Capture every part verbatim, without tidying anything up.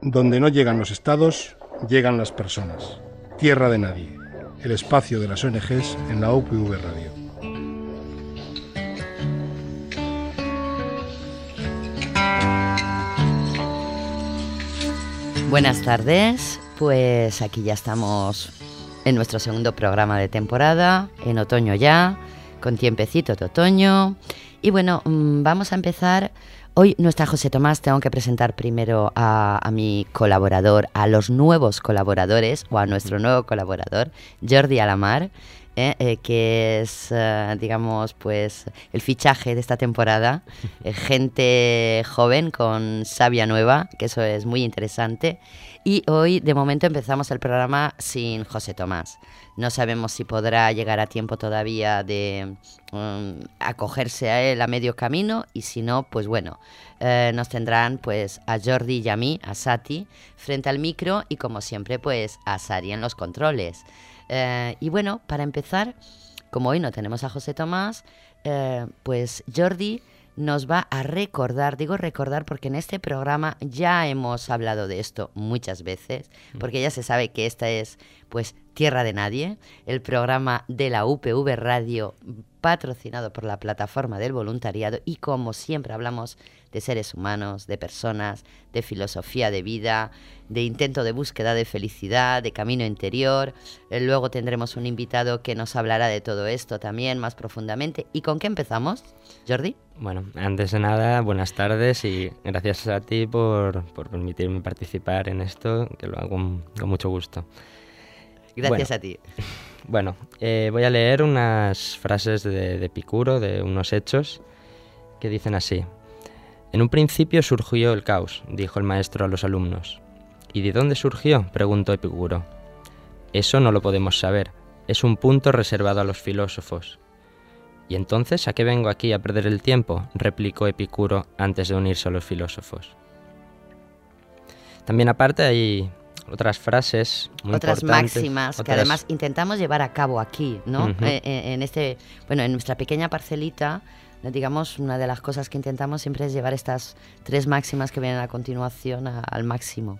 Donde no llegan los estados, llegan las personas. Tierra de nadie, el espacio de las O N Ges en la U P V Radio. Buenas tardes, pues aquí ya estamos en nuestro segundo programa de temporada, en otoño ya, con tiempecito de otoño. Y bueno, vamos a empezar. Hoy no está José Tomás, tengo que presentar primero a, a mi colaborador, a los nuevos colaboradores, o a nuestro nuevo colaborador, Jordi Alamar, eh, eh, que es, eh, digamos, pues el fichaje de esta temporada. Eh, gente joven con savia nueva, que eso es muy interesante. Y hoy, de momento, empezamos el programa sin José Tomás. No sabemos si podrá llegar a tiempo todavía de um, acogerse a él a medio camino, y si no, pues bueno, eh, nos tendrán pues a Jordi y a mí, a Sati, frente al micro, y como siempre pues a Sari en los controles. Eh, y bueno, para empezar, como hoy no tenemos a José Tomás, eh, pues Jordi nos va a recordar, digo recordar porque en este programa ya hemos hablado de esto muchas veces, porque ya se sabe que esta es pues Tierra de Nadie, el programa de la U P V Radio patrocinado por la Plataforma del Voluntariado, y como siempre hablamos de seres humanos, de personas, de filosofía de vida, de intento de búsqueda de felicidad, de camino interior. Eh, luego tendremos un invitado que nos hablará de todo esto también más profundamente. ¿Y con qué empezamos, Jordi? Bueno, antes de nada, buenas tardes y gracias a ti por, por permitirme participar en esto, que lo hago con, con mucho gusto. Gracias bueno, a ti. Bueno, eh, voy a leer unas frases de, de Epicuro, de unos hechos, que dicen así. En un principio surgió el caos, dijo el maestro a los alumnos. ¿Y de dónde surgió?, preguntó Epicuro. Eso no lo podemos saber, es un punto reservado a los filósofos. ¿Y entonces a qué vengo aquí a perder el tiempo?, replicó Epicuro antes de unirse a los filósofos. También aparte hay otras frases muy otras importantes. máximas otras... que además intentamos llevar a cabo aquí, ¿no? Uh-huh. Eh, eh, en este, bueno, en nuestra pequeña parcelita, digamos, una de las cosas que intentamos siempre es llevar estas tres máximas que vienen a continuación a, al máximo.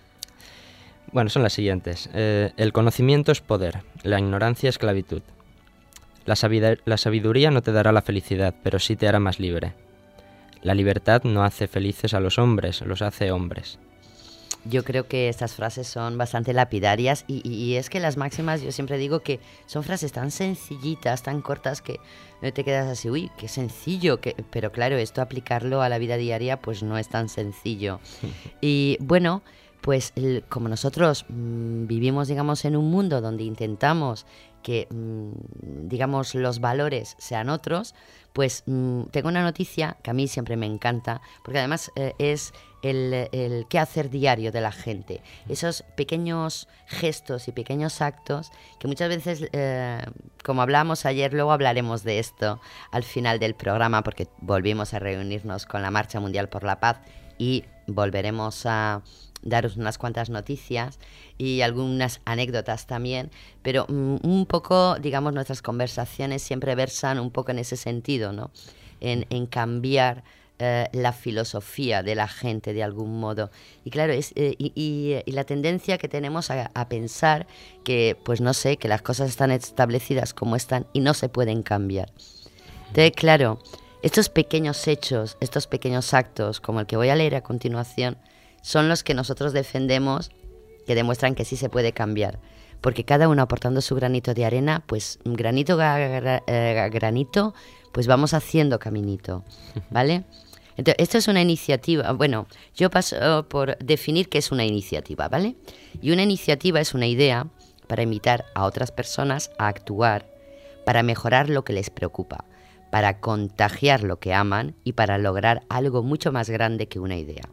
Bueno, son las siguientes. Eh, el conocimiento es poder, la ignorancia esclavitud. La, sabid- la sabiduría no te dará la felicidad, pero sí te hará más libre. La libertad no hace felices a los hombres, los hace hombres. Yo creo que estas frases son bastante lapidarias y, y, y es que las máximas, yo siempre digo que son frases tan sencillitas, tan cortas, que no te quedas así, uy, qué sencillo, que... pero claro, esto aplicarlo a la vida diaria pues no es tan sencillo. Y bueno, pues el, como nosotros mmm, vivimos, digamos, en un mundo donde intentamos que, mmm, digamos, los valores sean otros, pues mmm, tengo una noticia que a mí siempre me encanta, porque además eh, es el, el qué hacer diario de la gente. Esos pequeños gestos y pequeños actos que muchas veces, eh, como hablamos ayer, luego hablaremos de esto al final del programa, porque volvimos a reunirnos con la Marcha Mundial por la Paz y volveremos a daros unas cuantas noticias y algunas anécdotas también, pero um, un poco, digamos, nuestras conversaciones siempre versan un poco en ese sentido, ¿no? En, en cambiar eh, la filosofía de la gente de algún modo. Y claro, es, eh, y, y, y la tendencia que tenemos a, a pensar que, pues no sé, que las cosas están establecidas como están y no se pueden cambiar. Entonces, claro, estos pequeños hechos, estos pequeños actos, como el que voy a leer a continuación, son los que nosotros defendemos, que demuestran que sí se puede cambiar. Porque cada uno aportando su granito de arena, pues granito a gra, eh, granito, pues vamos haciendo caminito, ¿vale? Entonces, esto es una iniciativa. Bueno, yo paso por definir qué es una iniciativa, ¿vale? Y una iniciativa es una idea para invitar a otras personas a actuar, para mejorar lo que les preocupa, para contagiar lo que aman y para lograr algo mucho más grande que una idea.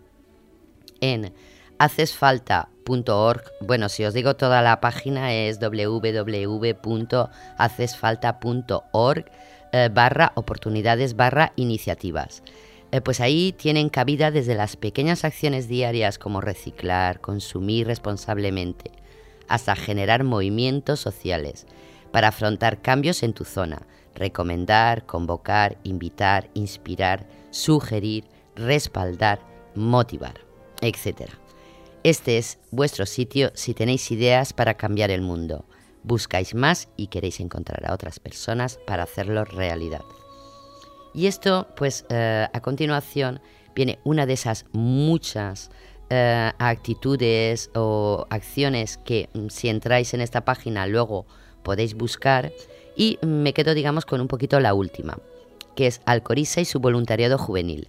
En haces falta punto org, bueno, si os digo toda la página es doble u doble u doble u punto haces falta punto org eh, barra oportunidades barra iniciativas. Eh, pues ahí tienen cabida desde las pequeñas acciones diarias como reciclar, consumir responsablemente, hasta generar movimientos sociales para afrontar cambios en tu zona, recomendar, convocar, invitar, inspirar, sugerir, respaldar, motivar, etcétera. Este es vuestro sitio si tenéis ideas para cambiar el mundo. Buscáis más y queréis encontrar a otras personas para hacerlo realidad. Y esto, pues, eh, a continuación viene una de esas muchas eh, actitudes o acciones que si entráis en esta página luego podéis buscar, y me quedo, digamos, con un poquito la última, que es Alcoriza y su voluntariado juvenil.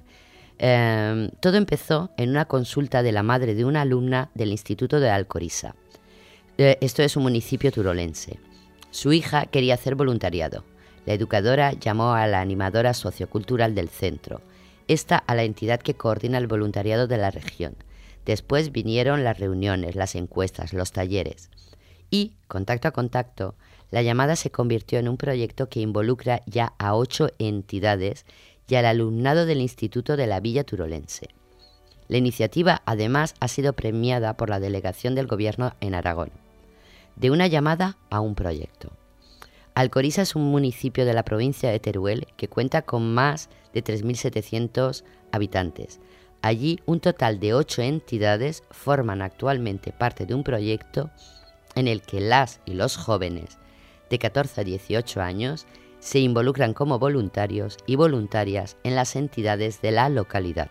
Eh, todo empezó en una consulta de la madre de una alumna del Instituto de Alcoriza. Eh, esto es un municipio turolense. Su hija quería hacer voluntariado. La educadora llamó a la animadora sociocultural del centro, esta a la entidad que coordina el voluntariado de la región. Después vinieron las reuniones, las encuestas, los talleres. Y, contacto a contacto, la llamada se convirtió en un proyecto que involucra ya a ocho entidades y al alumnado del Instituto de la Villa Turolense. La iniciativa, además, ha sido premiada por la delegación del Gobierno en Aragón. De una llamada a un proyecto. Alcoriza es un municipio de la provincia de Teruel que cuenta con más de tres mil setecientos habitantes. Allí, un total de ocho entidades forman actualmente parte de un proyecto en el que las y los jóvenes de catorce a dieciocho años se involucran como voluntarios y voluntarias en las entidades de la localidad.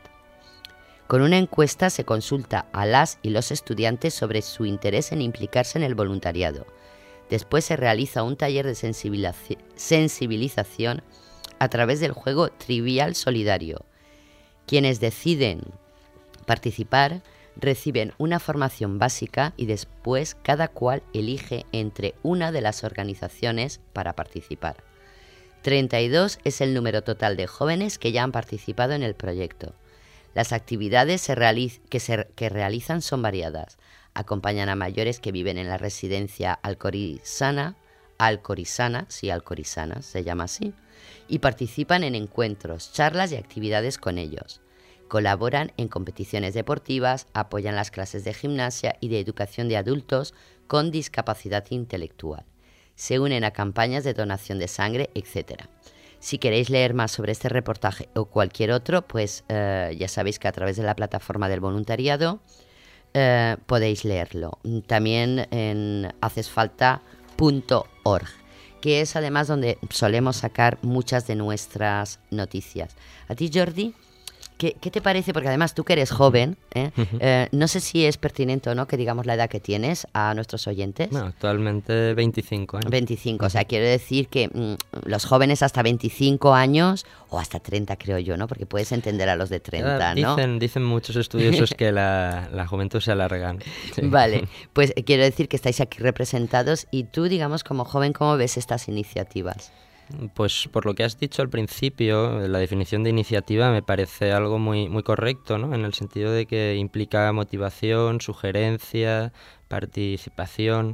Con una encuesta se consulta a las y los estudiantes sobre su interés en implicarse en el voluntariado. Después se realiza un taller de sensibilización a través del juego Trivial Solidario. Quienes deciden participar reciben una formación básica y después cada cual elige entre una de las organizaciones para participar. treinta y dos es el número total de jóvenes que ya han participado en el proyecto. Las actividades se realiz- que, se, que realizan son variadas. Acompañan a mayores que viven en la residencia alcorizana, alcorizana, sí, alcorizana, se llama así, y participan en encuentros, charlas y actividades con ellos. Colaboran en competiciones deportivas, apoyan las clases de gimnasia y de educación de adultos con discapacidad intelectual. Se unen a campañas de donación de sangre, etcétera. Si queréis leer más sobre este reportaje o cualquier otro, pues eh, ya sabéis que a través de la plataforma del voluntariado eh, podéis leerlo. También en hacesfalta punto org, que es además donde solemos sacar muchas de nuestras noticias. ¿A ti, Jordi? ¿Qué, ¿Qué te parece? Porque además tú que eres joven, ¿eh? Uh-huh. Eh, no sé si es pertinente o no que digamos la edad que tienes a nuestros oyentes. Bueno, actualmente veinticinco años. veinticinco, uh-huh. O sea, quiero decir que mmm, los jóvenes hasta veinticinco años, o hasta treinta creo yo, ¿no? Porque puedes entender a los de treinta, ¿no? Dicen, ¿no? dicen muchos estudiosos que la, la juventud se alarga. Sí. Vale, pues eh, quiero decir que estáis aquí representados y tú, digamos, como joven, ¿cómo ves estas iniciativas? Pues por lo que has dicho al principio, la definición de iniciativa me parece algo muy, muy correcto, ¿no? En el sentido de que implica motivación, sugerencia, participación,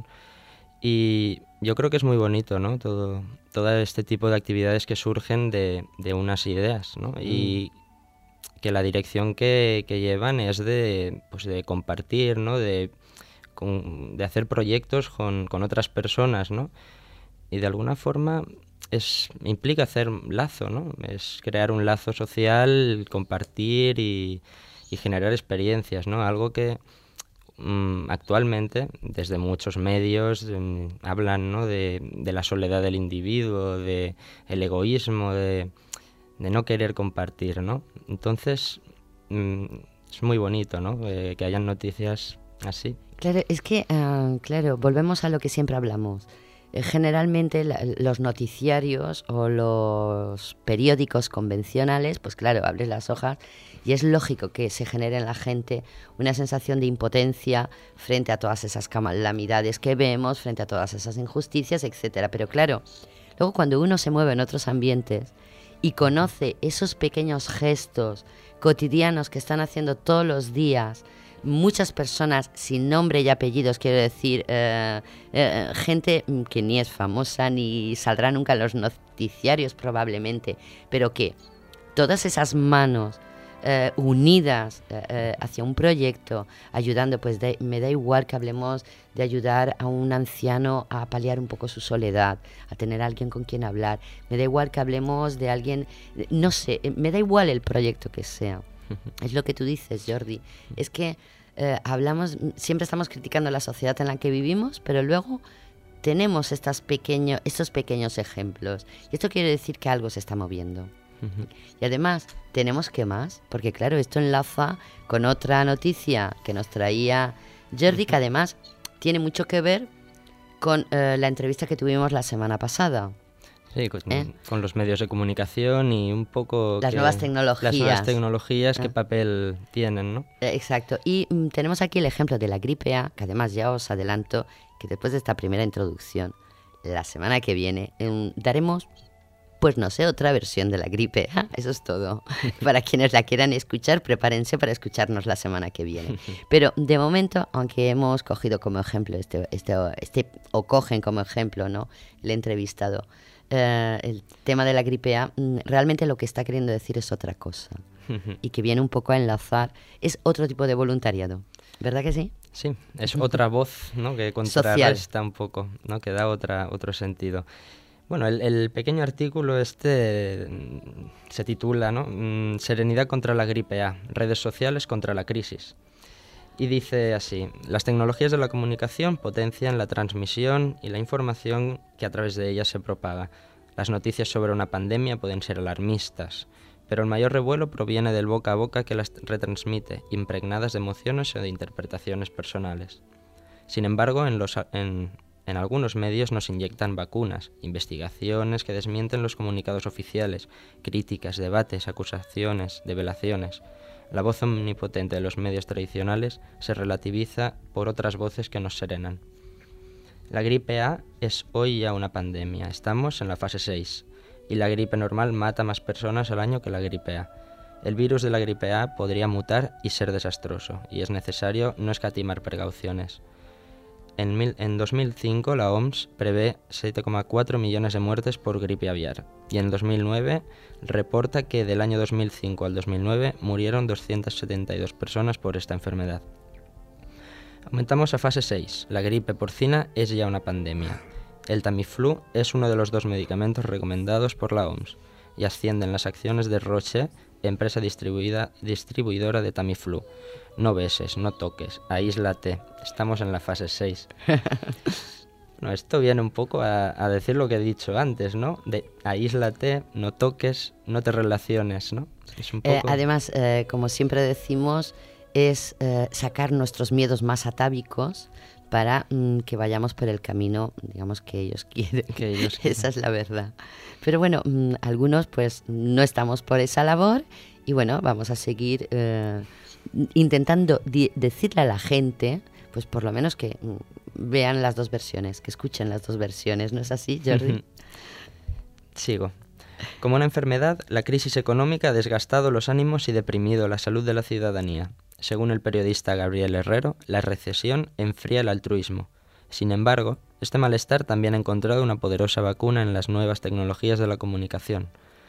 y yo creo que es muy bonito, ¿no? Todo, todo este tipo de actividades que surgen de, de unas ideas, ¿no? Mm. Y que la dirección que, que llevan es de, pues de compartir, ¿no? De, con, de hacer proyectos con, con otras personas, ¿no? Y de alguna forma es implica hacer lazo, ¿no? Es crear un lazo social, compartir y, y generar experiencias, ¿no? Algo que mmm, actualmente desde muchos medios mmm, hablan, ¿no? de, de la soledad del individuo, de el egoísmo, de, de no querer compartir, ¿no? Entonces mmm, es muy bonito, ¿no? Eh, que hayan noticias así. Claro, es que, uh, claro, volvemos a lo que siempre hablamos. Generalmente la, los noticiarios o los periódicos convencionales, pues claro, abres las hojas y es lógico que se genere en la gente una sensación de impotencia frente a todas esas calamidades que vemos, frente a todas esas injusticias, etcétera. Pero claro, luego cuando uno se mueve en otros ambientes y conoce esos pequeños gestos cotidianos que están haciendo todos los días muchas personas sin nombre y apellidos, quiero decir, eh, eh, gente que ni es famosa ni saldrá nunca en los noticiarios probablemente, pero que todas esas manos eh, unidas eh, hacia un proyecto, ayudando, pues de, me da igual que hablemos de ayudar a un anciano a paliar un poco su soledad, a tener a alguien con quien hablar, me da igual que hablemos de alguien, no sé, me da igual el proyecto que sea. Es lo que tú dices, Jordi. Es que eh, hablamos, siempre estamos criticando la sociedad en la que vivimos, pero luego tenemos estas pequeño, estos pequeños ejemplos. Y esto quiere decir que algo se está moviendo. Uh-huh. Y además, tenemos que más, porque claro, esto enlaza con otra noticia que nos traía Jordi, uh-huh. que además tiene mucho que ver con eh, la entrevista que tuvimos la semana pasada. Sí, con, ¿Eh? con los medios de comunicación y un poco... Las que, nuevas tecnologías. Las nuevas tecnologías, ¿Eh? qué papel tienen, ¿no? Eh, exacto. Y mm, tenemos aquí el ejemplo de la gripe A, que además ya os adelanto que después de esta primera introducción, la semana que viene eh, daremos, pues no sé, otra versión de la gripe A. Eso es todo. Para quienes la quieran escuchar, prepárense para escucharnos la semana que viene. Pero de momento, aunque hemos cogido como ejemplo, este, este, este o cogen como ejemplo, ¿no?, el entrevistado, Uh, el tema de la gripe A, realmente lo que está queriendo decir es otra cosa y que viene un poco a enlazar, es otro tipo de voluntariado, ¿verdad que sí? Sí, es otra voz, ¿no?, que contrarresta un poco, ¿no?, que da otra, otro sentido. Bueno, el, el pequeño artículo este se titula, ¿no?, Serenidad contra la gripe A, redes sociales contra la crisis. Y dice así: las tecnologías de la comunicación potencian la transmisión y la información que a través de ellas se propaga. Las noticias sobre una pandemia pueden ser alarmistas, pero el mayor revuelo proviene del boca a boca que las retransmite, impregnadas de emociones o de interpretaciones personales. Sin embargo, en, los, en, en algunos medios nos inyectan vacunas, investigaciones que desmienten los comunicados oficiales, críticas, debates, acusaciones, develaciones. La voz omnipotente de los medios tradicionales se relativiza por otras voces que nos serenan. La gripe A es hoy ya una pandemia. Estamos en la fase seis y la gripe normal mata más personas al año que la gripe A. El virus de la gripe A podría mutar y ser desastroso, y es necesario no escatimar precauciones. En, mil, en dos mil cinco la O M S prevé siete coma cuatro millones de muertes por gripe aviar y en dos mil nueve reporta que del año dos mil cinco al dos mil nueve murieron doscientas setenta y dos personas por esta enfermedad. Aumentamos a fase seis. La gripe porcina es ya una pandemia. El Tamiflu es uno de los dos medicamentos recomendados por la O M S y ascienden las acciones de Roche, empresa distribuida, distribuidora de Tamiflu. No beses, no toques, aíslate. Estamos en la fase seis. Bueno, esto viene un poco a, a decir lo que he dicho antes, ¿no? De aíslate, no toques, no te relaciones, ¿no? Es un poco... eh, además, eh, como siempre decimos, es eh, sacar nuestros miedos más atávicos para mm, que vayamos por el camino, digamos, que ellos quieren. Que ellos quieren. Esa es la verdad. Pero bueno, mm, algunos pues no estamos por esa labor y bueno, vamos a seguir eh, intentando di- decirle a la gente, pues por lo menos que mm, vean las dos versiones, que escuchen las dos versiones, ¿no es así, Jordi? Sigo. Como una enfermedad, la crisis económica ha desgastado los ánimos y deprimido la salud de la ciudadanía. Según el periodista Gabriel Herrero, la recesión enfría el altruismo. Sin embargo, este malestar también ha encontrado una poderosa vacuna en las nuevas tecnologías de la comunicación.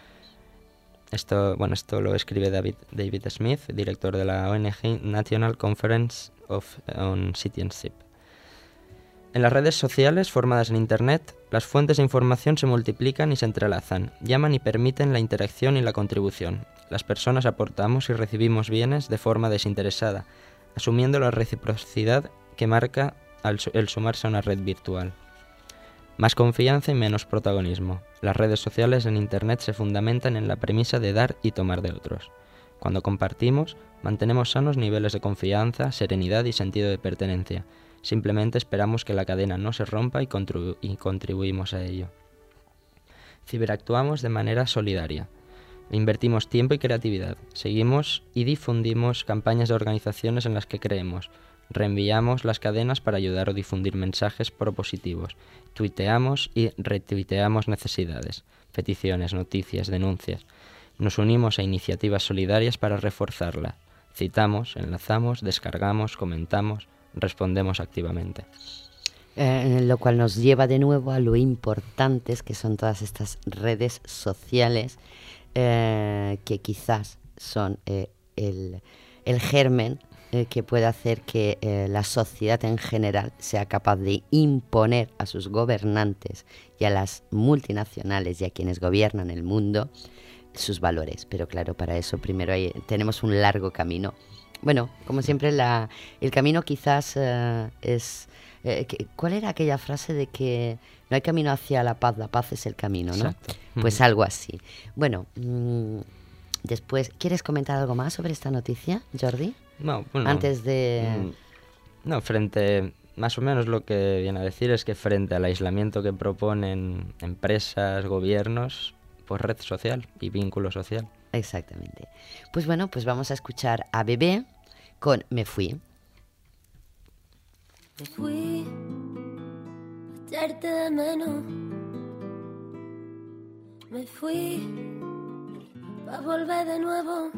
Esto, bueno, esto lo escribe David, David Smith, director de la O N G National Conference of, on Citizenship. En las redes sociales formadas en Internet, las fuentes de información se multiplican y se entrelazan, llaman y permiten la interacción y la contribución. Las personas aportamos y recibimos bienes de forma desinteresada, asumiendo la reciprocidad que marca el sumarse a una red virtual. Más confianza y menos protagonismo. Las redes sociales en Internet se fundamentan en la premisa de dar y tomar de otros. Cuando compartimos, mantenemos sanos niveles de confianza, serenidad y sentido de pertenencia. Simplemente esperamos que la cadena no se rompa y, contribu- y contribuimos a ello. Ciberactuamos de manera solidaria. Invertimos tiempo y creatividad. Seguimos y difundimos campañas de organizaciones en las que creemos. Reenviamos las cadenas para ayudar o difundir mensajes propositivos. Tuiteamos y retuiteamos necesidades, peticiones, noticias, denuncias. Nos unimos a iniciativas solidarias para reforzarla. Citamos, enlazamos, descargamos, comentamos, respondemos activamente. Eh, lo cual nos lleva de nuevo a lo importantes que son todas estas redes sociales eh, que quizás son eh, el, el germen eh, que puede hacer que eh, la sociedad en general sea capaz de imponer a sus gobernantes y a las multinacionales y a quienes gobiernan el mundo sus valores. Pero claro, para eso primero hay, tenemos un largo camino bueno, como siempre, la, el camino quizás uh, es... Eh, que, ¿Cuál era aquella frase de que no hay camino hacia la paz, la paz es el camino, ¿no? Exacto. Pues algo así. Bueno, mmm, después, ¿quieres comentar algo más sobre esta noticia, Jordi? No, bueno, Antes de... No, frente... Más o menos lo que viene a decir es que frente al aislamiento que proponen empresas, gobiernos, pues red social y vínculo social. Exactamente. Pues bueno, pues vamos a escuchar a Bebé con Me Fui. Me fui a echarte de menos. Me fui pa' volver de nuevo.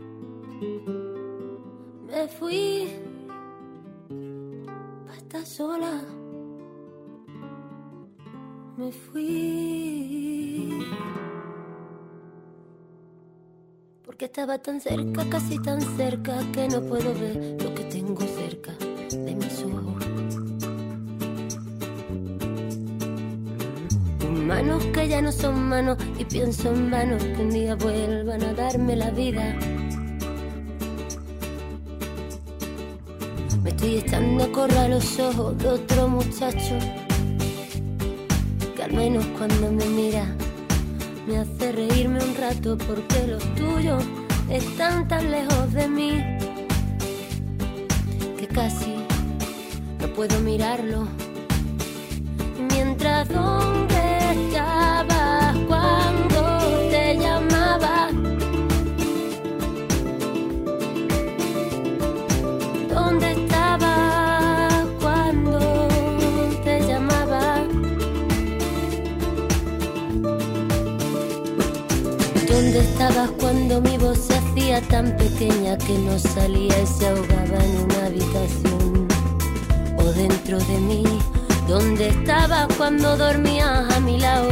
Me fui pa' estar sola. Me fui porque estaba tan cerca, casi tan cerca, que no puedo ver lo que tengo cerca de mis ojos. Manos que ya no son manos, y pienso en manos que un día vuelvan a darme la vida. Me estoy echando a correr los ojos de otro muchacho que al menos cuando me mira me hace reírme un rato, porque los tuyos están tan lejos de mí que casi no puedo mirarlo. Y mientras donde estabas cuando te llamaba, ¿dónde estabas cuando te llamaba? ¿Dónde estabas cuando mi voz se hacía tan pequeña que no salía y se ahogaba en una habitación o dentro de mí? ¿Dónde estabas cuando dormías a mi lado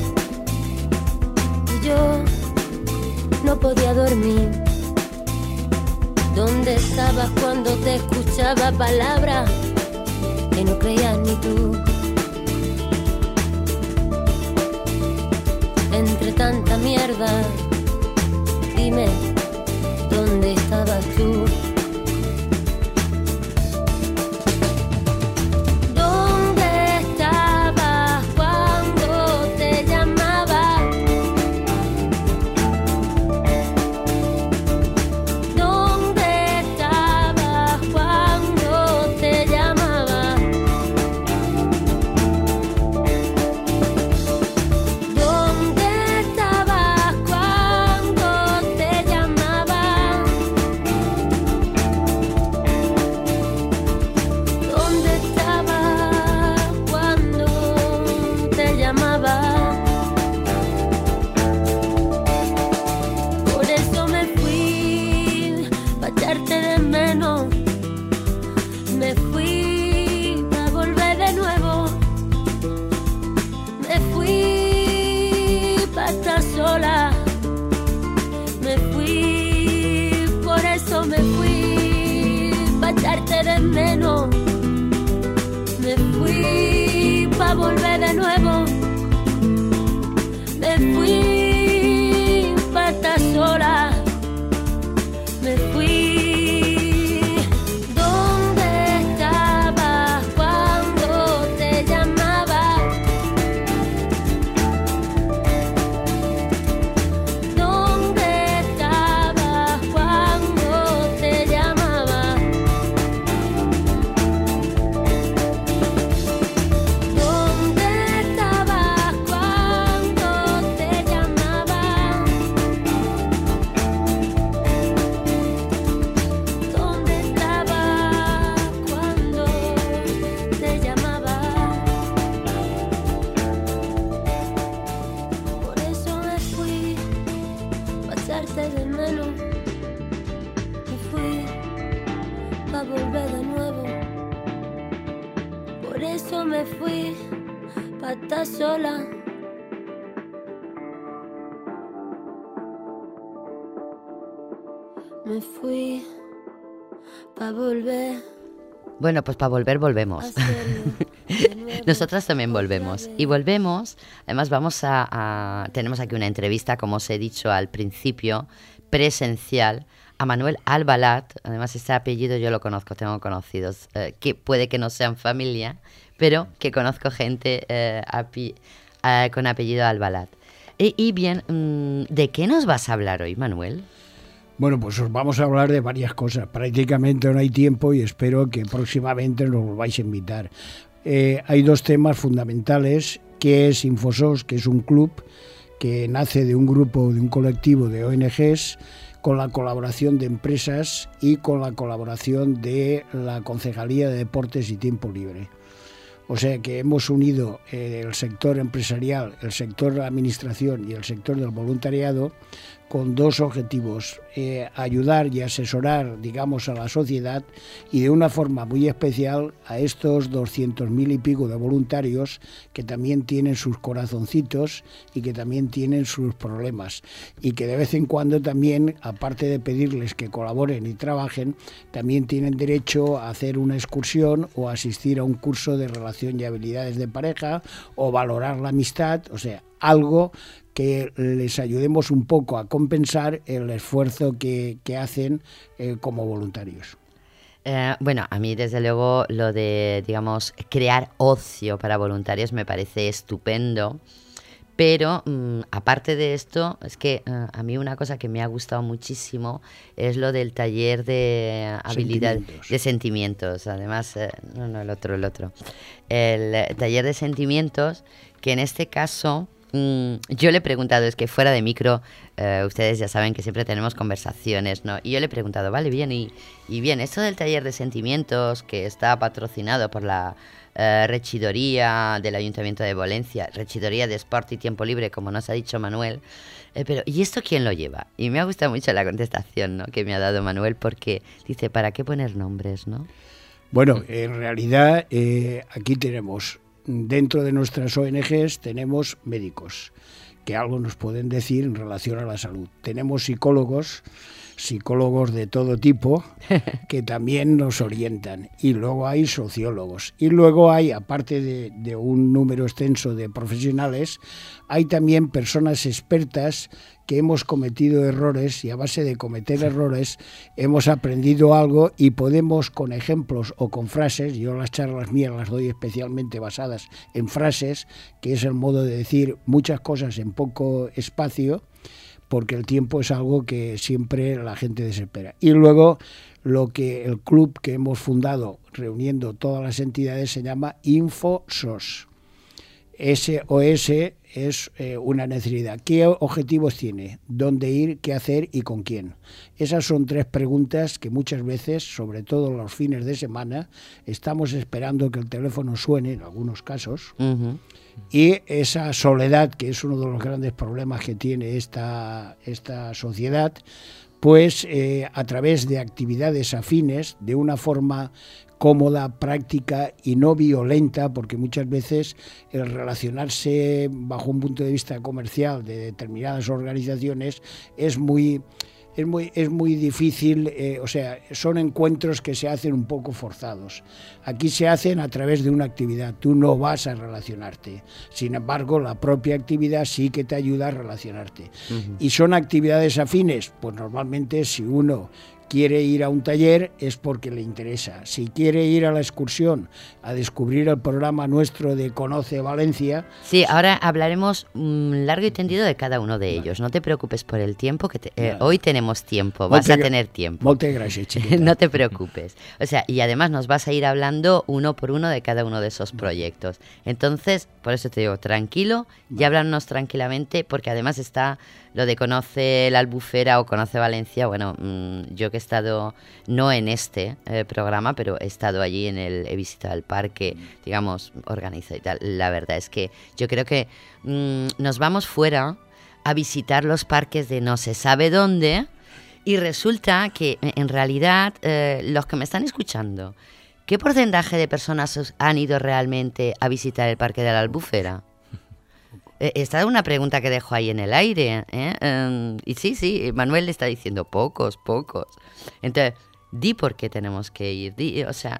y yo no podía dormir? ¿Dónde estabas cuando te escuchaba palabras que no creías ni tú? Entre tanta mierda, dime, ¿dónde estabas tú? Menos. Me fui pa' volver de nuevo. Me fui pa' estar sola. Me fui. ¿Dónde estabas cuando te llamaba? ¿Dónde estabas cuando te llamaba? De menos, me fui pa' volver de nuevo. Por eso me fui pa' estar sola. Me fui pa' volver. Bueno, pues para volver volvemos. Nosotras también volvemos. Y volvemos, además vamos a, a... Tenemos aquí una entrevista, como os he dicho al principio, presencial, a Manuel Albalat. Además, ese apellido yo lo conozco, tengo conocidos eh, que puede que no sean familia, pero que conozco gente eh, api, eh, con apellido Albalat. Y, y bien, ¿de qué nos vas a hablar hoy, Manuel? Bueno, pues os vamos a hablar de varias cosas. Prácticamente no hay tiempo y espero que próximamente nos volváis a invitar. Eh, hay dos temas fundamentales, que es Infosos, que es un club que nace de un grupo, de un colectivo de O N Ges, con la colaboración de empresas y con la colaboración de la Concejalía de Deportes y Tiempo Libre. O sea que hemos unido eh, el sector empresarial, el sector de la administración y el sector del voluntariado con dos objetivos, eh, ayudar y asesorar, digamos, a la sociedad y de una forma muy especial a estos doscientos mil y pico de voluntarios que también tienen sus corazoncitos y que también tienen sus problemas y que de vez en cuando también, aparte de pedirles que colaboren y trabajen, también tienen derecho a hacer una excursión o asistir a un curso de relación y habilidades de pareja o valorar la amistad, o sea, algo que les ayudemos un poco a compensar el esfuerzo que, que hacen eh, como voluntarios. Eh, bueno, a mí desde luego lo de, digamos, crear ocio para voluntarios me parece estupendo, pero mmm, aparte de esto, es que uh, a mí una cosa que me ha gustado muchísimo es lo del taller de habilidad, de sentimientos, además, eh, no, no, el otro, el otro, el taller de sentimientos, que en este caso... yo le he preguntado, es que fuera de micro, eh, ustedes ya saben que siempre tenemos conversaciones, ¿no? Y yo le he preguntado, vale, bien, y, y bien, esto del taller de sentimientos que está patrocinado por la eh, Regidoría del Ayuntamiento de Valencia, Regidoría de Sport y Tiempo Libre, como nos ha dicho Manuel, eh, pero ¿y esto quién lo lleva? Y me ha gustado mucho la contestación, ¿no?, que me ha dado Manuel, porque dice, ¿para qué poner nombres, no? Bueno, en realidad eh, aquí tenemos... Dentro de nuestras O N Ges tenemos médicos que algo nos pueden decir en relación a la salud. Tenemos psicólogos, psicólogos de todo tipo que también nos orientan. Y luego hay sociólogos. Y luego hay, aparte de, de un número extenso de profesionales, hay también personas expertas que hemos cometido errores y a base de cometer errores hemos aprendido algo y podemos con ejemplos o con frases, yo las charlas mías las doy especialmente basadas en frases, que es el modo de decir muchas cosas en poco espacio, porque el tiempo es algo que siempre la gente desespera. Y luego lo que el club que hemos fundado reuniendo todas las entidades se llama Infosos. S O S es eh, una necesidad. ¿Qué objetivos tiene? ¿Dónde ir? ¿Qué hacer? ¿Y con quién? Esas son tres preguntas que muchas veces, sobre todo los fines de semana, estamos esperando que el teléfono suene, en algunos casos, uh-huh. Y esa soledad, que es uno de los grandes problemas que tiene esta, esta sociedad, pues eh, a través de actividades afines, de una forma cómoda, práctica y no violenta, porque muchas veces el relacionarse bajo un punto de vista comercial de determinadas organizaciones es muy, es muy, es muy difícil, eh, o sea, son encuentros que se hacen un poco forzados. Aquí se hacen a través de una actividad, tú no vas a relacionarte, sin embargo la propia actividad sí que te ayuda a relacionarte. Uh-huh. ¿Y son actividades afines? Pues normalmente si uno quiere ir a un taller es porque le interesa. Si quiere ir a la excursión a descubrir el programa nuestro de Conoce Valencia... Sí, ahora hablaremos mmm, largo y tendido de cada uno de ellos. No te preocupes por el tiempo, que te, eh, hoy tenemos tiempo, vas Molte, a tener tiempo. Muchas gracias, chiquita. No te preocupes. O sea, y además nos vas a ir hablando uno por uno de cada uno de esos proyectos. Entonces, por eso te digo, tranquilo, y háblanos tranquilamente, porque además está lo de Conoce la Albufera o Conoce Valencia. Bueno, mmm, yo que he estado, no en este eh, programa, pero he estado allí en el, he visitado el parque, digamos, organizado y tal. La verdad es que yo creo que mmm, nos vamos fuera a visitar los parques de no se sabe dónde y resulta que en realidad eh, los que me están escuchando, ¿qué porcentaje de personas han ido realmente a visitar el parque de la Albufera? Esta es una pregunta que dejo ahí en el aire, ¿eh? Um, y sí, sí, Manuel le está diciendo pocos, pocos. Entonces, di por qué tenemos que ir, di, o sea,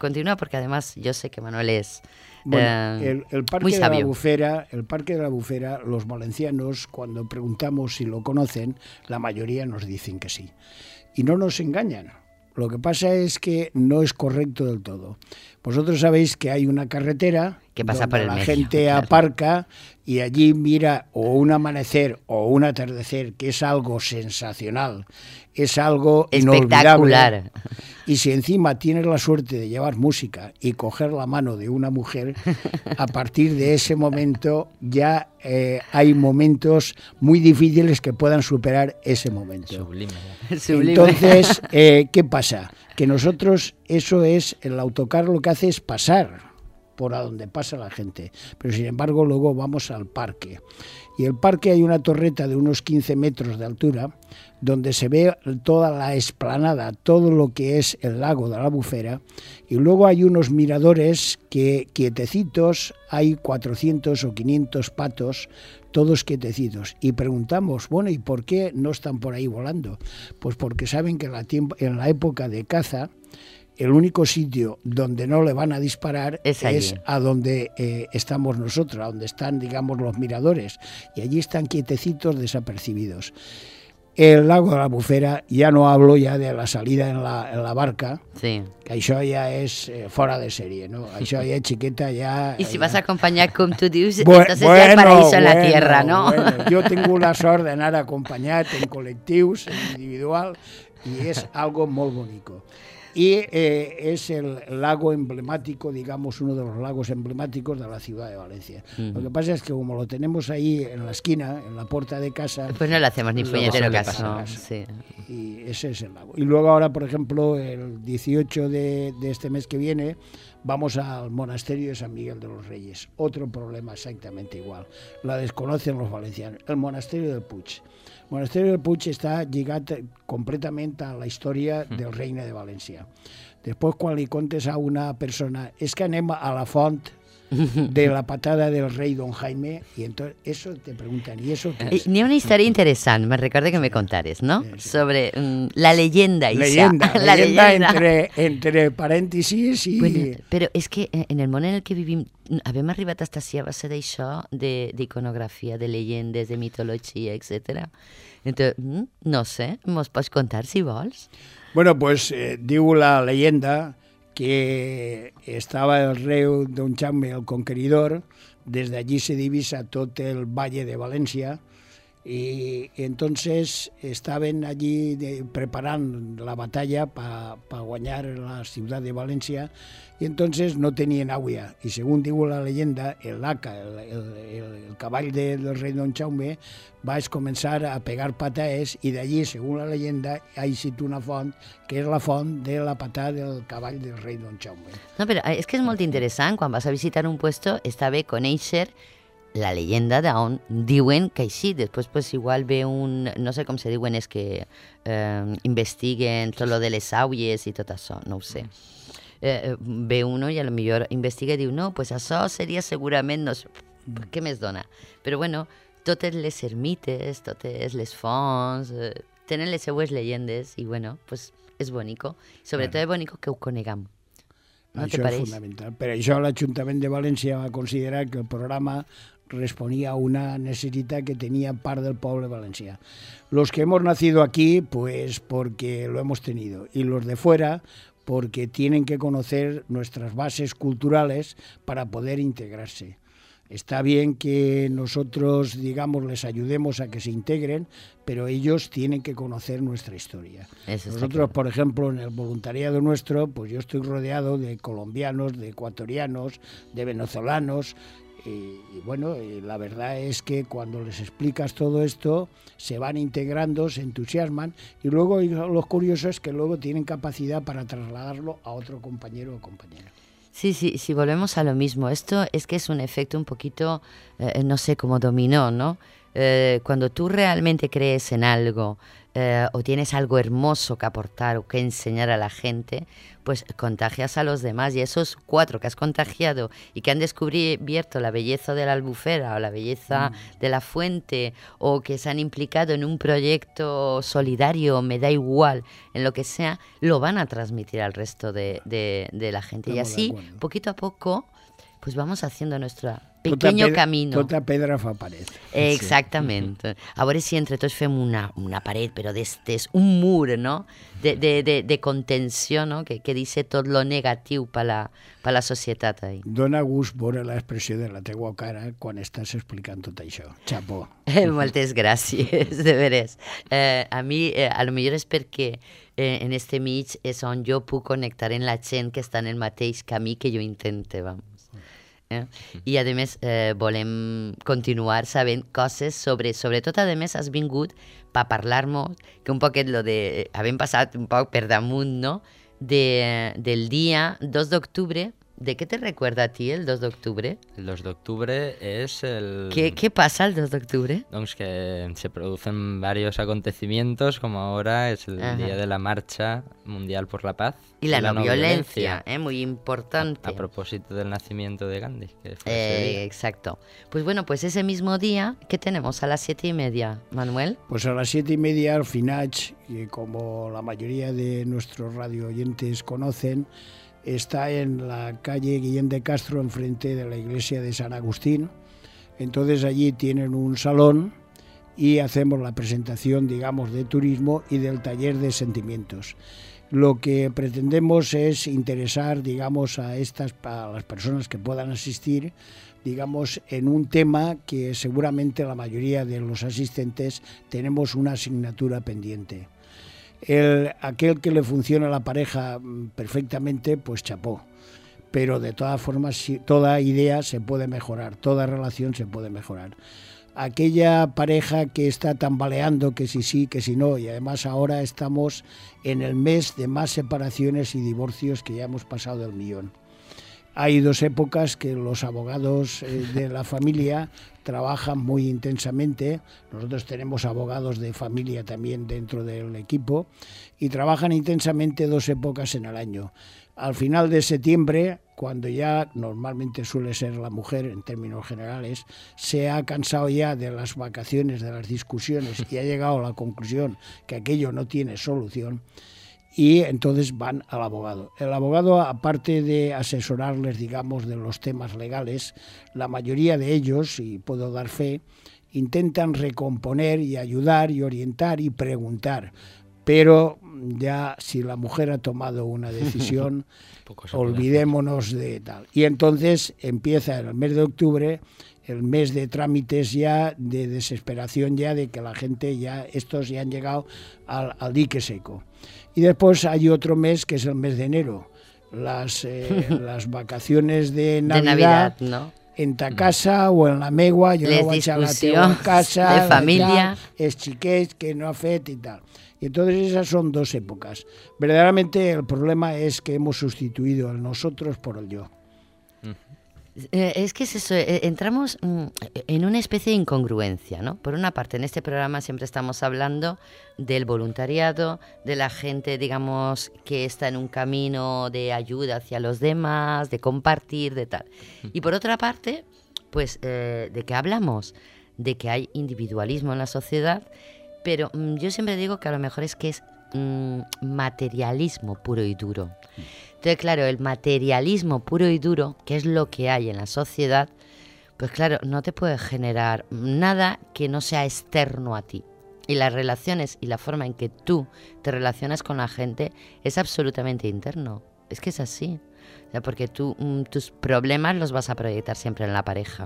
continúa porque además yo sé que Manuel es Bueno, eh, el, el parque muy de la sabio. Bufera, el parque de la Bufera, los valencianos, cuando preguntamos si lo conocen, la mayoría nos dicen que sí. Y no nos engañan. Lo que pasa es que no es correcto del todo. Vosotros sabéis que hay una carretera que pasa donde por el la medio, gente claro. aparca y allí mira o un amanecer o un atardecer, que es algo sensacional, es algo espectacular. inolvidable. Y si encima tienes la suerte de llevar música y coger la mano de una mujer, a partir de ese momento ya eh, hay momentos muy difíciles que puedan superar ese momento. Sublime. Sublime. Entonces, eh, ¿qué pasa? Que nosotros, eso es, el autocar lo que hace es pasar por a donde pasa la gente, pero sin embargo luego vamos al parque. Y el parque hay una torreta de unos quince metros de altura, donde se ve toda la explanada, todo lo que es el lago de la Bufera, y luego hay unos miradores que quietecitos, hay cuatrocientos o quinientos patos, todos quietecitos, y preguntamos, bueno, ¿y por qué no están por ahí volando? Pues porque saben que en la, tiempo, en la época de caza, el único sitio donde no le van a disparar es, es a donde eh, estamos nosotros, a donde están, digamos, los miradores, y allí están quietecitos, desapercibidos. El lago de la Bufera, ya no hablo ya de la salida en la, en la barca, Sí. que això ja és eh, fora de serie, ¿no? Això ya chiqueta ya... Y si ya... vas a acompañar con tu Dios, Bu entonces bueno, ya el paraíso en la bueno, tierra, ¿no? Bueno. Jo tinc la sort d'anar acompanyat en col·lectius, en individual, y es algo muy bonito. Y eh, es el lago emblemático, digamos, uno de los lagos emblemáticos de la ciudad de Valencia. Uh-huh. Lo que pasa es que como lo tenemos ahí en la esquina, en la puerta de casa... Pues no le hacemos ni puñetero caso. Sí. Y ese es el lago. Y luego ahora, por ejemplo, el dieciocho de, de este mes que viene, vamos al monasterio de San Miguel de los Reyes. Otro problema exactamente igual. La desconocen los valencianos. El monasterio del Puig. El monasterio del Puig està lligat completament a la història del Regne de València. Després, quan li contes a una persona, és que anem a la font de la patada del rei Don Jaime, y entonces eso te preguntan, ¿y eso qué es? Ni una historia interesante, me recuerdo que me contares, ¿no? Sí, sí. Sobre um, la leyenda, Isa. Leyenda, la leyenda, leyenda. Entre, entre paréntesis i... Bueno, però és que en el món en el que vivim havem arribat hasta si a base d'això, d'iconografia, de, de llegendes, de mitologia, etcètera. Entonces, no sé, mos pots contar si vols? Bueno, pues eh, diu la leyenda que estaba el rey Don Jaume el Conqueridor, desde allí se divisa todo el Valle de Valencia, y entonces estaban allí de, preparando la batalla para pa guanyar la ciudad de Valencia, y entonces no tenían agua, y según digo la leyenda, el laca, el, el, el, el caball de, del rey Don Jaume, va a comenzar a pegar pataes, y de allí, según la leyenda, hay situ una font, que és la font de la patada del cavall del rei Don Jaume. No, però és que és molt interessant, quan vas a visitar un puesto, està bé conèixer la leyenda d'on diuen que així, després pues igual ve un, no sé com se diuen, és que eh, investiguen tot lo de les aulles i tot això, no ho sé. Eh, ve uno i a lo millor investiga i diu, no, pues això seria segurament, no sé, què més dona? Però bueno, totes les ermites, totes les fonts, eh, tenen les seues llegendes i bueno, pues és bonico. Sobretot és bonico que ho coneguem. No això és fonamental. Per això l'Ajuntament de València va considerar que el programa responía a una necesidad que tenía parte del pueblo valenciano. Los que hemos nacido aquí, pues porque lo hemos tenido, y los de fuera, porque tienen que conocer nuestras bases culturales para poder integrarse. Está bien que nosotros, digamos, les ayudemos a que se integren, pero ellos tienen que conocer nuestra historia. Eso nosotros, claro. Por ejemplo, en el voluntariado nuestro, pues yo estoy rodeado de colombianos, de ecuatorianos, de venezolanos, y, y bueno, y la verdad es que cuando les explicas todo esto, se van integrando, se entusiasman, y luego lo curioso es que luego tienen capacidad para trasladarlo a otro compañero o compañera. Sí, sí, si volvemos a lo mismo, esto es que es un efecto un poquito, eh, no sé, como dominó, ¿no? Eh, cuando tú realmente crees en algo eh, o tienes algo hermoso que aportar o que enseñar a la gente, pues contagias a los demás, y esos cuatro que has contagiado y que han descubierto la belleza de la albufera o la belleza mm. de la fuente, o que se han implicado en un proyecto solidario, me da igual, en lo que sea, lo van a transmitir al resto de, de, de la gente. Estamos y así, poquito a poco, pues vamos haciendo nuestro pequeño tota camino. Tota pedra fa paret. Exactamente. Sí. A veure si entre tots fem una, una paret, però d'estes, un mur, no? De, de, de, de contenció, no? Que, que deixa tot lo negatiu per la, per la societat. Ahí. Dona gust veure l'expressió de la teua cara quan estàs explicant tot això. Xapó. Eh, moltes gràcies, de veres. Eh, a mi, eh, a lo millor és perquè eh, en este mig és on jo puc connectar en la gent que està en el mateix camí que jo intente, vamos. Eh? I a més eh, volem continuar sabent coses sobre, sobretot a més has vingut per parlar-nos que un poquet lo de, havent passat un poc per damunt, no? De, del dia dos d'octubre. ¿De qué te recuerda a ti el dos de octubre? El dos de octubre es el... ¿Qué, qué pasa el dos de octubre? Doncs que se producen varios acontecimientos, como ahora es el Ajá. día de la Marcha Mundial por la Paz. Y la, la no, no violencia, violencia. Eh, muy importante. A, a propósito del nacimiento de Gandhi. Que fue eh, ese día. Exacto. Pues bueno, pues ese mismo día, ¿qué tenemos a las siete y media, Manuel? Pues a las siete y media, al Finach, y como la mayoría de nuestros radio oyentes conocen, está en la calle Guillén de Castro, enfrente de la iglesia de San Agustín. Entonces allí tienen un salón y hacemos la presentación, digamos, de turismo y del taller de sentimientos. Lo que pretendemos es interesar, digamos, a estas, a las personas que puedan asistir, digamos, en un tema que seguramente la mayoría de los asistentes tenemos una asignatura pendiente. El, aquel que le funciona a la pareja perfectamente, pues chapó. Pero de todas formas, toda idea se puede mejorar, toda relación se puede mejorar. Aquella pareja que está tambaleando, que si sí, que si no, y además ahora estamos en el mes de más separaciones y divorcios, que ya hemos pasado del millón. Hay dos épocas que los abogados eh, de la familia trabajan muy intensamente. Nosotros tenemos abogados de familia también dentro del equipo y trabajan intensamente dos épocas en el año. Al final de septiembre, cuando ya normalmente suele ser la mujer en términos generales, se ha cansado ya de las vacaciones, de las discusiones y ha llegado a la conclusión que aquello no tiene solución, y entonces van al abogado. El abogado, aparte de asesorarles, digamos, de los temas legales, la mayoría de ellos, y puedo dar fe, intentan recomponer y ayudar y orientar y preguntar. Pero ya si la mujer ha tomado una decisión, olvidémonos de tal. Y entonces empieza en el mes de octubre el mes de trámites ya, de desesperación ya, de que la gente ya, estos ya han llegado al, al dique seco. Y después hay otro mes que es el mes de enero, las, eh, las vacaciones de Navidad, de Navidad, ¿no? En ta casa o en la megua, jo les no vaig a la teva casa, de familia, es xiquets que no ha fet y tal. Y entonces esas son dos épocas. Verdaderamente el problema es que hemos sustituido el nosotros por el yo. Eh, es que es eso, eh, entramos mm, en una especie de incongruencia, ¿no? Por una parte, en este programa siempre estamos hablando del voluntariado, de la gente, digamos, que está en un camino de ayuda hacia los demás, de compartir, de tal. Y por otra parte, pues, eh, ¿de qué hablamos? De que hay individualismo en la sociedad, pero mm, yo siempre digo que a lo mejor es que es mm, materialismo puro y duro. Entonces, claro, el materialismo puro y duro, que es lo que hay en la sociedad, pues claro, no te puede generar nada que no sea externo a ti. Y las relaciones y la forma en que tú te relacionas con la gente es absolutamente interno. Es que es así. O sea, porque tú, tus problemas los vas a proyectar siempre en la pareja.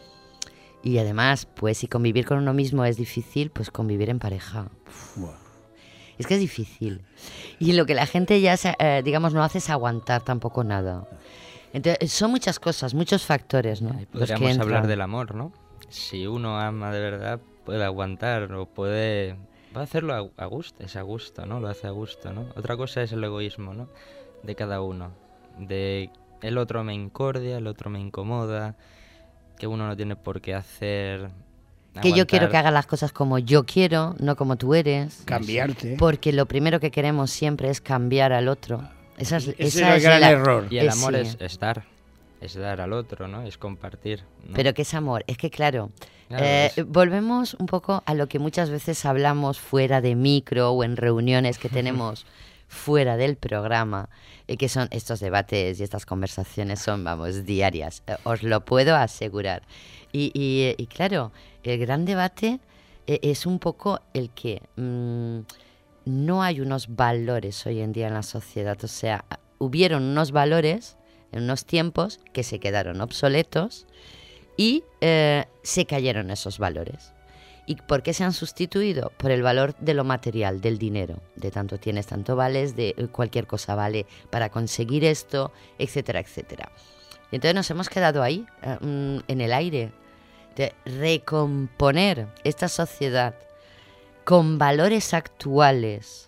Y además, pues si convivir con uno mismo es difícil, pues convivir en pareja. Wow. Es que es difícil. Y lo que la gente ya, eh, digamos, no hace es aguantar tampoco nada. Entonces, son muchas cosas, muchos factores, ¿no? Podríamos hablar del amor, ¿no? Si uno ama de verdad, puede aguantar o puede, puede hacerlo a, a gusto, es a gusto, ¿no? Lo hace a gusto, ¿no? Otra cosa es el egoísmo, ¿no? De cada uno. De el otro me incordia, el otro me incomoda, que uno no tiene por qué hacer Que yo Aguantar. quiero que hagas las cosas como yo quiero, no como tú eres. Cambiarte. Porque lo primero que queremos siempre es cambiar al otro. Esa es, Ese esa es el es gran la- error. Y el Eh, amor sí. es, es dar, es dar al otro, ¿no? Es compartir. ¿no? Pero ¿qué es amor? Es que claro, Claro, eh, es- volvemos un poco a lo que muchas veces hablamos fuera de micro o en reuniones que tenemos fuera del programa, eh, que son estos debates y estas conversaciones son, vamos, diarias, eh, os lo puedo asegurar. Y, y, y claro, el gran debate eh, es un poco el que mm, no hay unos valores hoy en día en la sociedad, o sea, hubieron unos valores en unos tiempos que se quedaron obsoletos y eh, se cayeron esos valores. ¿Y por qué se han sustituido? Por el valor de lo material, del dinero. De tanto tienes, tanto vales, de eh, cualquier cosa vale para conseguir esto, etcétera, etcétera. Y entonces nos hemos quedado ahí, eh, mm, en el aire, de recomponer esta sociedad con valores actuales.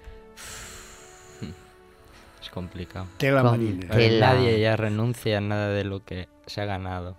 Es complicado. Tela Con- marinera. Tela. Pero nadie ya renuncia a nada de lo que se ha ganado.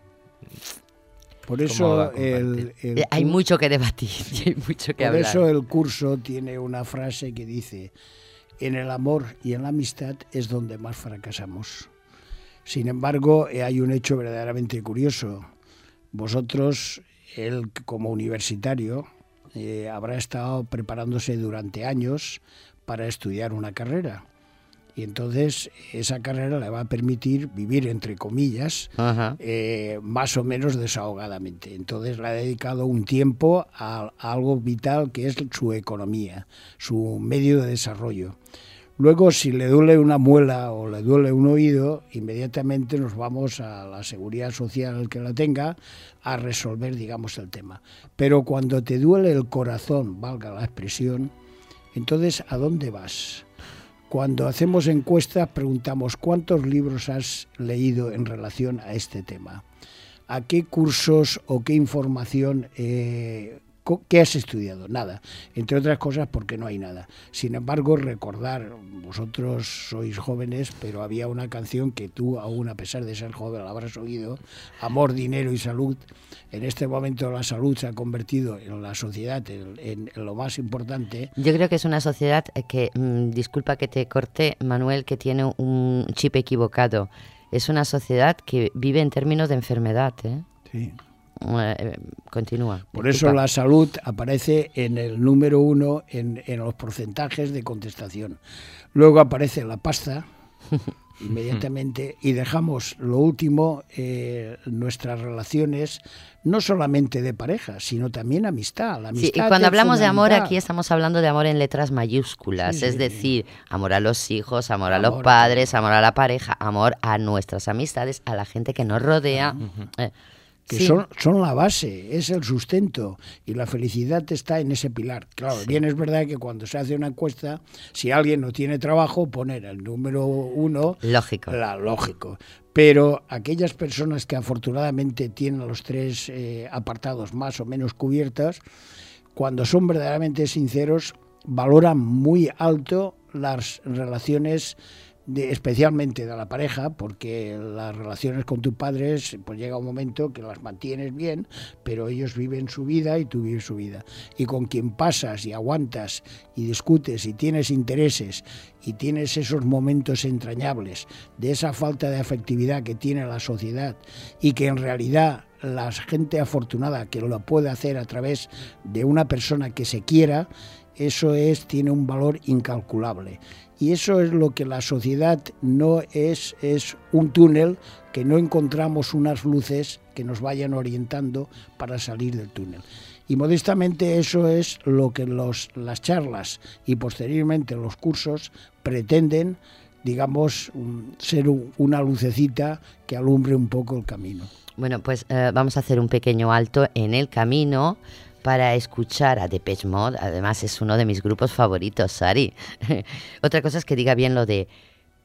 Por ¿Cómo va eso a compartir? el, el Eh, Hay cu- mucho que debatir y hay mucho que por hablar. eso el curso tiene una frase que dice: en el amor y en la amistad es donde más fracasamos. Sin embargo, eh, hay un hecho verdaderamente curioso. Vosotros, él como universitario, eh, habrá estado preparándose durante años para estudiar una carrera. Y entonces esa carrera le va a permitir vivir, entre comillas, Ajá. eh, más o menos desahogadamente. Entonces le ha dedicado un tiempo a, a algo vital que es su economía, su medio de desarrollo. Luego, si le duele una muela o le duele un oído, inmediatamente nos vamos a la seguridad social que la tenga a resolver, digamos, el tema. Pero cuando te duele el corazón, valga la expresión, entonces, ¿a dónde vas? Cuando hacemos encuestas preguntamos ¿cuántos libros has leído en relación a este tema? ¿A qué cursos o qué información, eh, qué has estudiado? Nada, entre otras cosas porque no hay nada. Sin embargo, recordar, vosotros sois jóvenes, pero había una canción que tú aún a pesar de ser joven la habrás oído, Amor, Dinero y Salud. En este momento la salud se ha convertido en la sociedad en, en, en lo más importante. Yo creo que es una sociedad que, mmm, disculpa que te corte, Manuel, que tiene un chip equivocado. Es una sociedad que vive en términos de enfermedad, ¿eh? Sí. Eh, continúa. Por eso disculpa. la salud aparece en el número uno en, en los porcentajes de contestación. Luego aparece la pasta inmediatamente y dejamos lo último, eh, nuestras relaciones, no solamente de pareja, sino también amistad. La Sí, y amistad cuando es hablamos de amor, fundamental. aquí estamos hablando de amor en letras mayúsculas, Sí, es sí. decir, amor a los hijos, amor a Amor los a padres, amor a la pareja, amor a nuestras amistades, a la gente que nos rodea. Eh, que sí. son, son la base, es el sustento y la felicidad está en ese pilar. Claro, Sí. bien es verdad que cuando se hace una encuesta, si alguien no tiene trabajo, poner el número uno, Lógico. la, lógico. Pero aquellas personas que afortunadamente tienen los tres eh, apartados más o menos cubiertos, cuando son verdaderamente sinceros, valoran muy alto las relaciones, de, especialmente de la pareja, porque las relaciones con tus padres, pues llega un momento que las mantienes bien, pero ellos viven su vida y tú vives su vida. Y con quien pasas y aguantas y discutes y tienes intereses y tienes esos momentos entrañables de esa falta de afectividad que tiene la sociedad y que en realidad la gente afortunada que lo puede hacer a través de una persona que se quiera, eso es, tiene un valor incalculable. Y eso es lo que la sociedad no es, es un túnel que no encontramos unas luces que nos vayan orientando para salir del túnel. Y modestamente eso es lo que los, las charlas y posteriormente los cursos pretenden, digamos, un, ser un, una lucecita que alumbre un poco el camino. Bueno, pues eh, vamos a hacer un pequeño alto en el camino para escuchar a Depeche Mode. Además es uno de mis grupos favoritos, Sari. Otra cosa es que diga bien lo de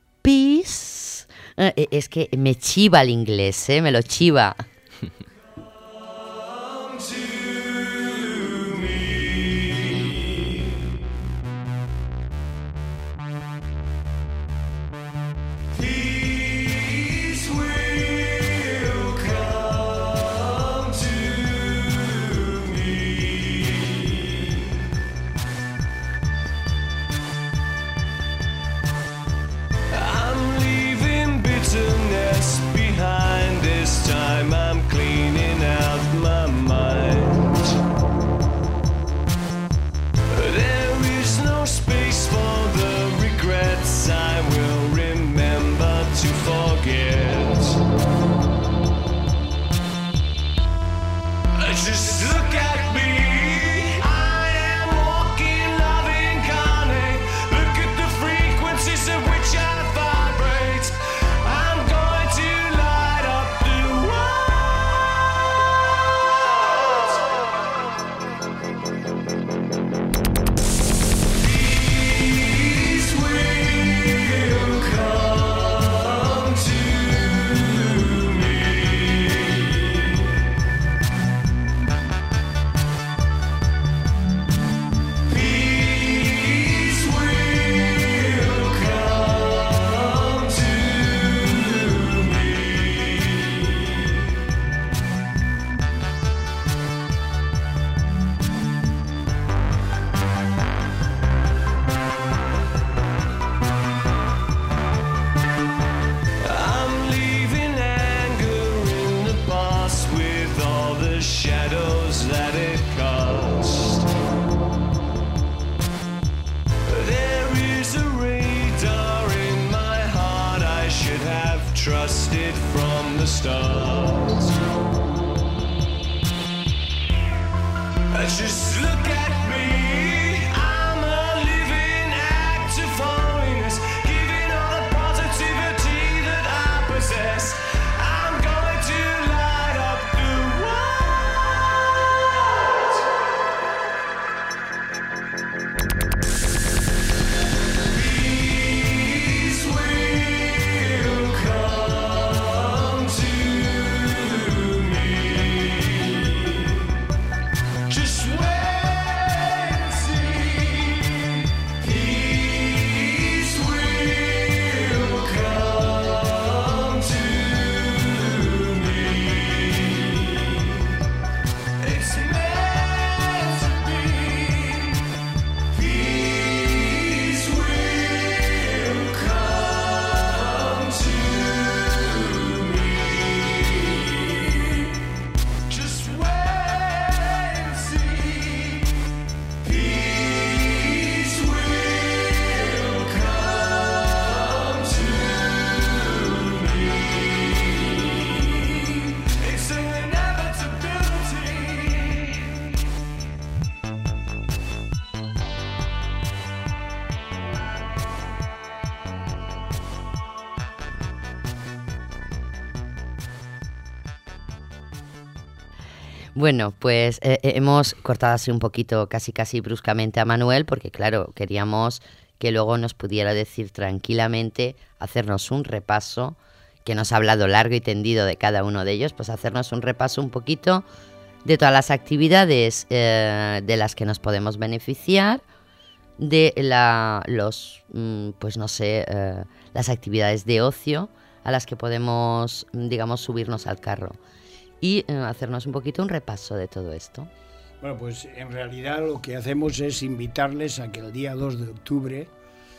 peace. Eh, es que me chiva el inglés, ¿eh? Me lo chiva. Peace will come to existed from the start. Just look at me, I'm a living act of holiness, giving all the positivity that I possess. I'm going to light up the world. Peace will come to me. Just wait and see. Peace will come to me. It's meant to be. Peace will come to me. Just wait and see. Peace will come to me. It's an inevitability. Bueno, pues eh, eh, hemos cortado así un poquito, casi casi bruscamente a Manuel, porque claro, queríamos que luego nos pudiera decir tranquilamente, hacernos un repaso, que nos ha hablado largo y tendido de cada uno de ellos, pues hacernos un repaso un poquito de todas las actividades eh, de las que nos podemos beneficiar, de la, los, mm, pues no sé, eh, las actividades de ocio a las que podemos, digamos, subirnos al carro. Y eh, hacernos un poquito un repaso de todo esto. Bueno, pues en realidad lo que hacemos es invitarles a que el día dos de octubre,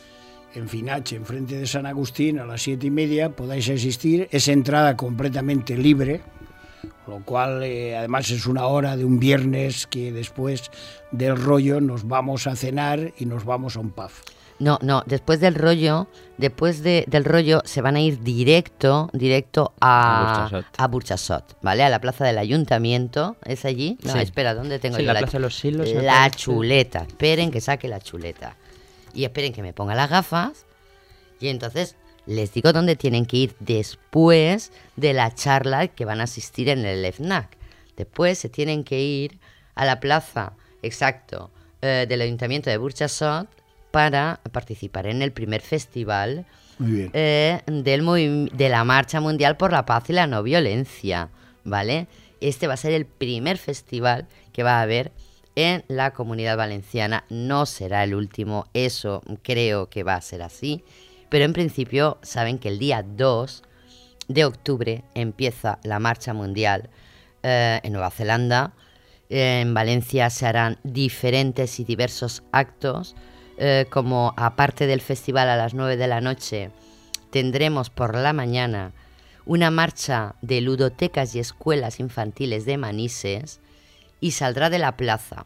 en Finache, enfrente de San Agustín, a las siete y media, podáis asistir. Es entrada completamente libre, lo cual eh, además es una hora de un viernes que después del rollo nos vamos a cenar y nos vamos a un pub. No, no, después del rollo, después de, del rollo se van a ir directo, directo a, A Burchasot. a Burchasot, ¿vale? A la plaza del ayuntamiento, ¿es allí? No, Sí. espera, ¿dónde tengo Sí, yo la Plaza de los Silos, me La parece. chuleta, esperen que saque la chuleta. Y esperen que me ponga las gafas y entonces les digo dónde tienen que ir después de la charla que van a asistir en el F N A C. Después se tienen que ir a la plaza, exacto, eh, del ayuntamiento de Burchasot, para participar en el primer festival Muy bien. eh, del movi- de la Marcha Mundial por la Paz y la No Violencia, ¿vale? Este va a ser el primer festival que va a haber en la Comunidad Valenciana. No será el último, eso creo que va a ser así, pero en principio saben que el día dos de octubre empieza la Marcha Mundial eh, en Nueva Zelanda. Eh, en Valencia se harán diferentes y diversos actos. Eh, como aparte del festival a las nueve de la noche, tendremos por la mañana una marcha de ludotecas y escuelas infantiles de Manises y saldrá de la plaza,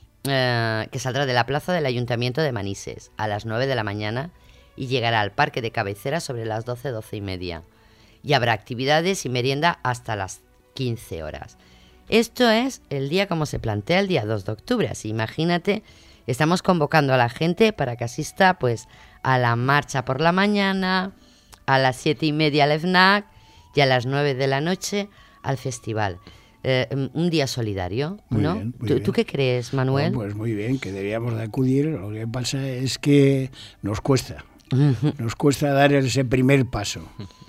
eh, que saldrá de la plaza del Ayuntamiento de Manises a las nueve de la mañana y llegará al parque de cabecera sobre las doce, doce y media. Y habrá actividades y merienda hasta las quince horas. Esto es el día como se plantea el día dos de octubre, así imagínate. Estamos convocando a la gente para que asista pues a la marcha por la mañana, a las siete y media al F N A C y a las nueve de la noche al festival. Eh, un día solidario, Muy ¿no? bien, muy ¿Tú, bien. ¿Tú qué crees, Manuel? Bueno, pues muy bien, que deberíamos de acudir. Lo que pasa es que nos cuesta. Nos cuesta dar ese primer paso.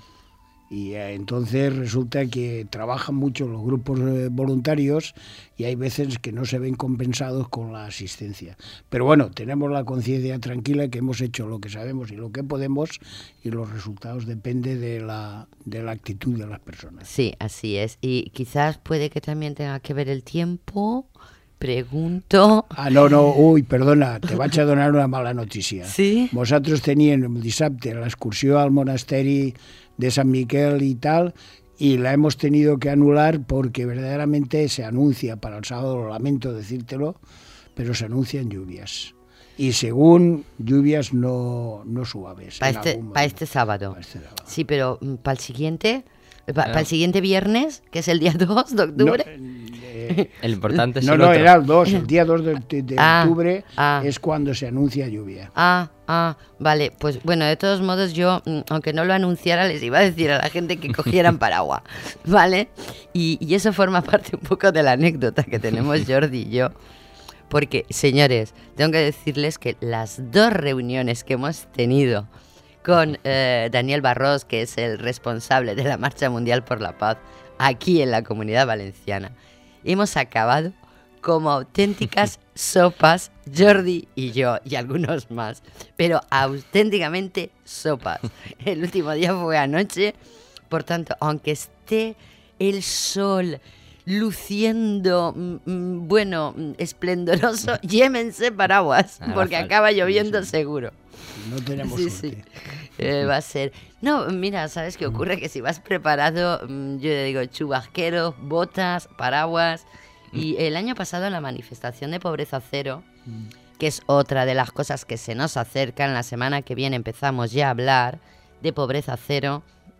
Y eh, entonces resulta que trabajan mucho los grupos eh, voluntarios y hay veces que no se ven compensados con la asistencia. Pero bueno, tenemos la conciencia tranquila que hemos hecho lo que sabemos y lo que podemos y los resultados dependen de la, de la actitud de las personas. Sí, así es. Y quizás puede que también tenga que ver el tiempo. Pregunto. Ah, no, no, uy, perdona, te vaig a donar una mala notícia. Sí? Vosaltres teníem el dissabte l'excursió al monasteri de San Miquel y tal, y la hemos tenido que anular porque verdaderamente se anuncia para el sábado, lo lamento decírtelo, pero se anuncian lluvias. y según lluvias no, no suaves. Para en este, algún pa momento. este sábado. Pa este sábado. Sí, pero para el siguiente, para Ah. el siguiente viernes, que es el día dos de octubre. No, eh, El importante es no, el no, otro. era el dos, el día dos de, de- de Ah, octubre ah. es cuando se anuncia lluvia. Ah, ah, vale. Pues bueno, de todos modos yo, mm, aunque no lo anunciara, les iba a decir a la gente que cogieran paraguas, ¿vale? Y, y eso forma parte un poco de la anécdota que tenemos Jordi y yo. Porque, señores, tengo que decirles que las dos reuniones que hemos tenido con eh, Daniel Barros, que es el responsable de la Marcha Mundial por la Paz, aquí en la Comunidad Valenciana, hemos acabado como auténticas sopas, Jordi y yo, y algunos más, pero auténticamente sopas. El último día fue anoche, por tanto, aunque esté el sol luciendo, mm, mm, bueno, mm, esplendoroso, llémense paraguas, Hará porque falta, acaba sí, lloviendo sí. seguro. No tenemos Sí, suerte. sí. Eh, va a ser. No, mira, ¿sabes qué ocurre? Que si vas preparado, mm, yo le digo chubasqueros, botas, paraguas. Y el año pasado la manifestación de Pobreza Cero, que es otra de las cosas que se nos acercan, la semana que viene empezamos ya a hablar de Pobreza Cero,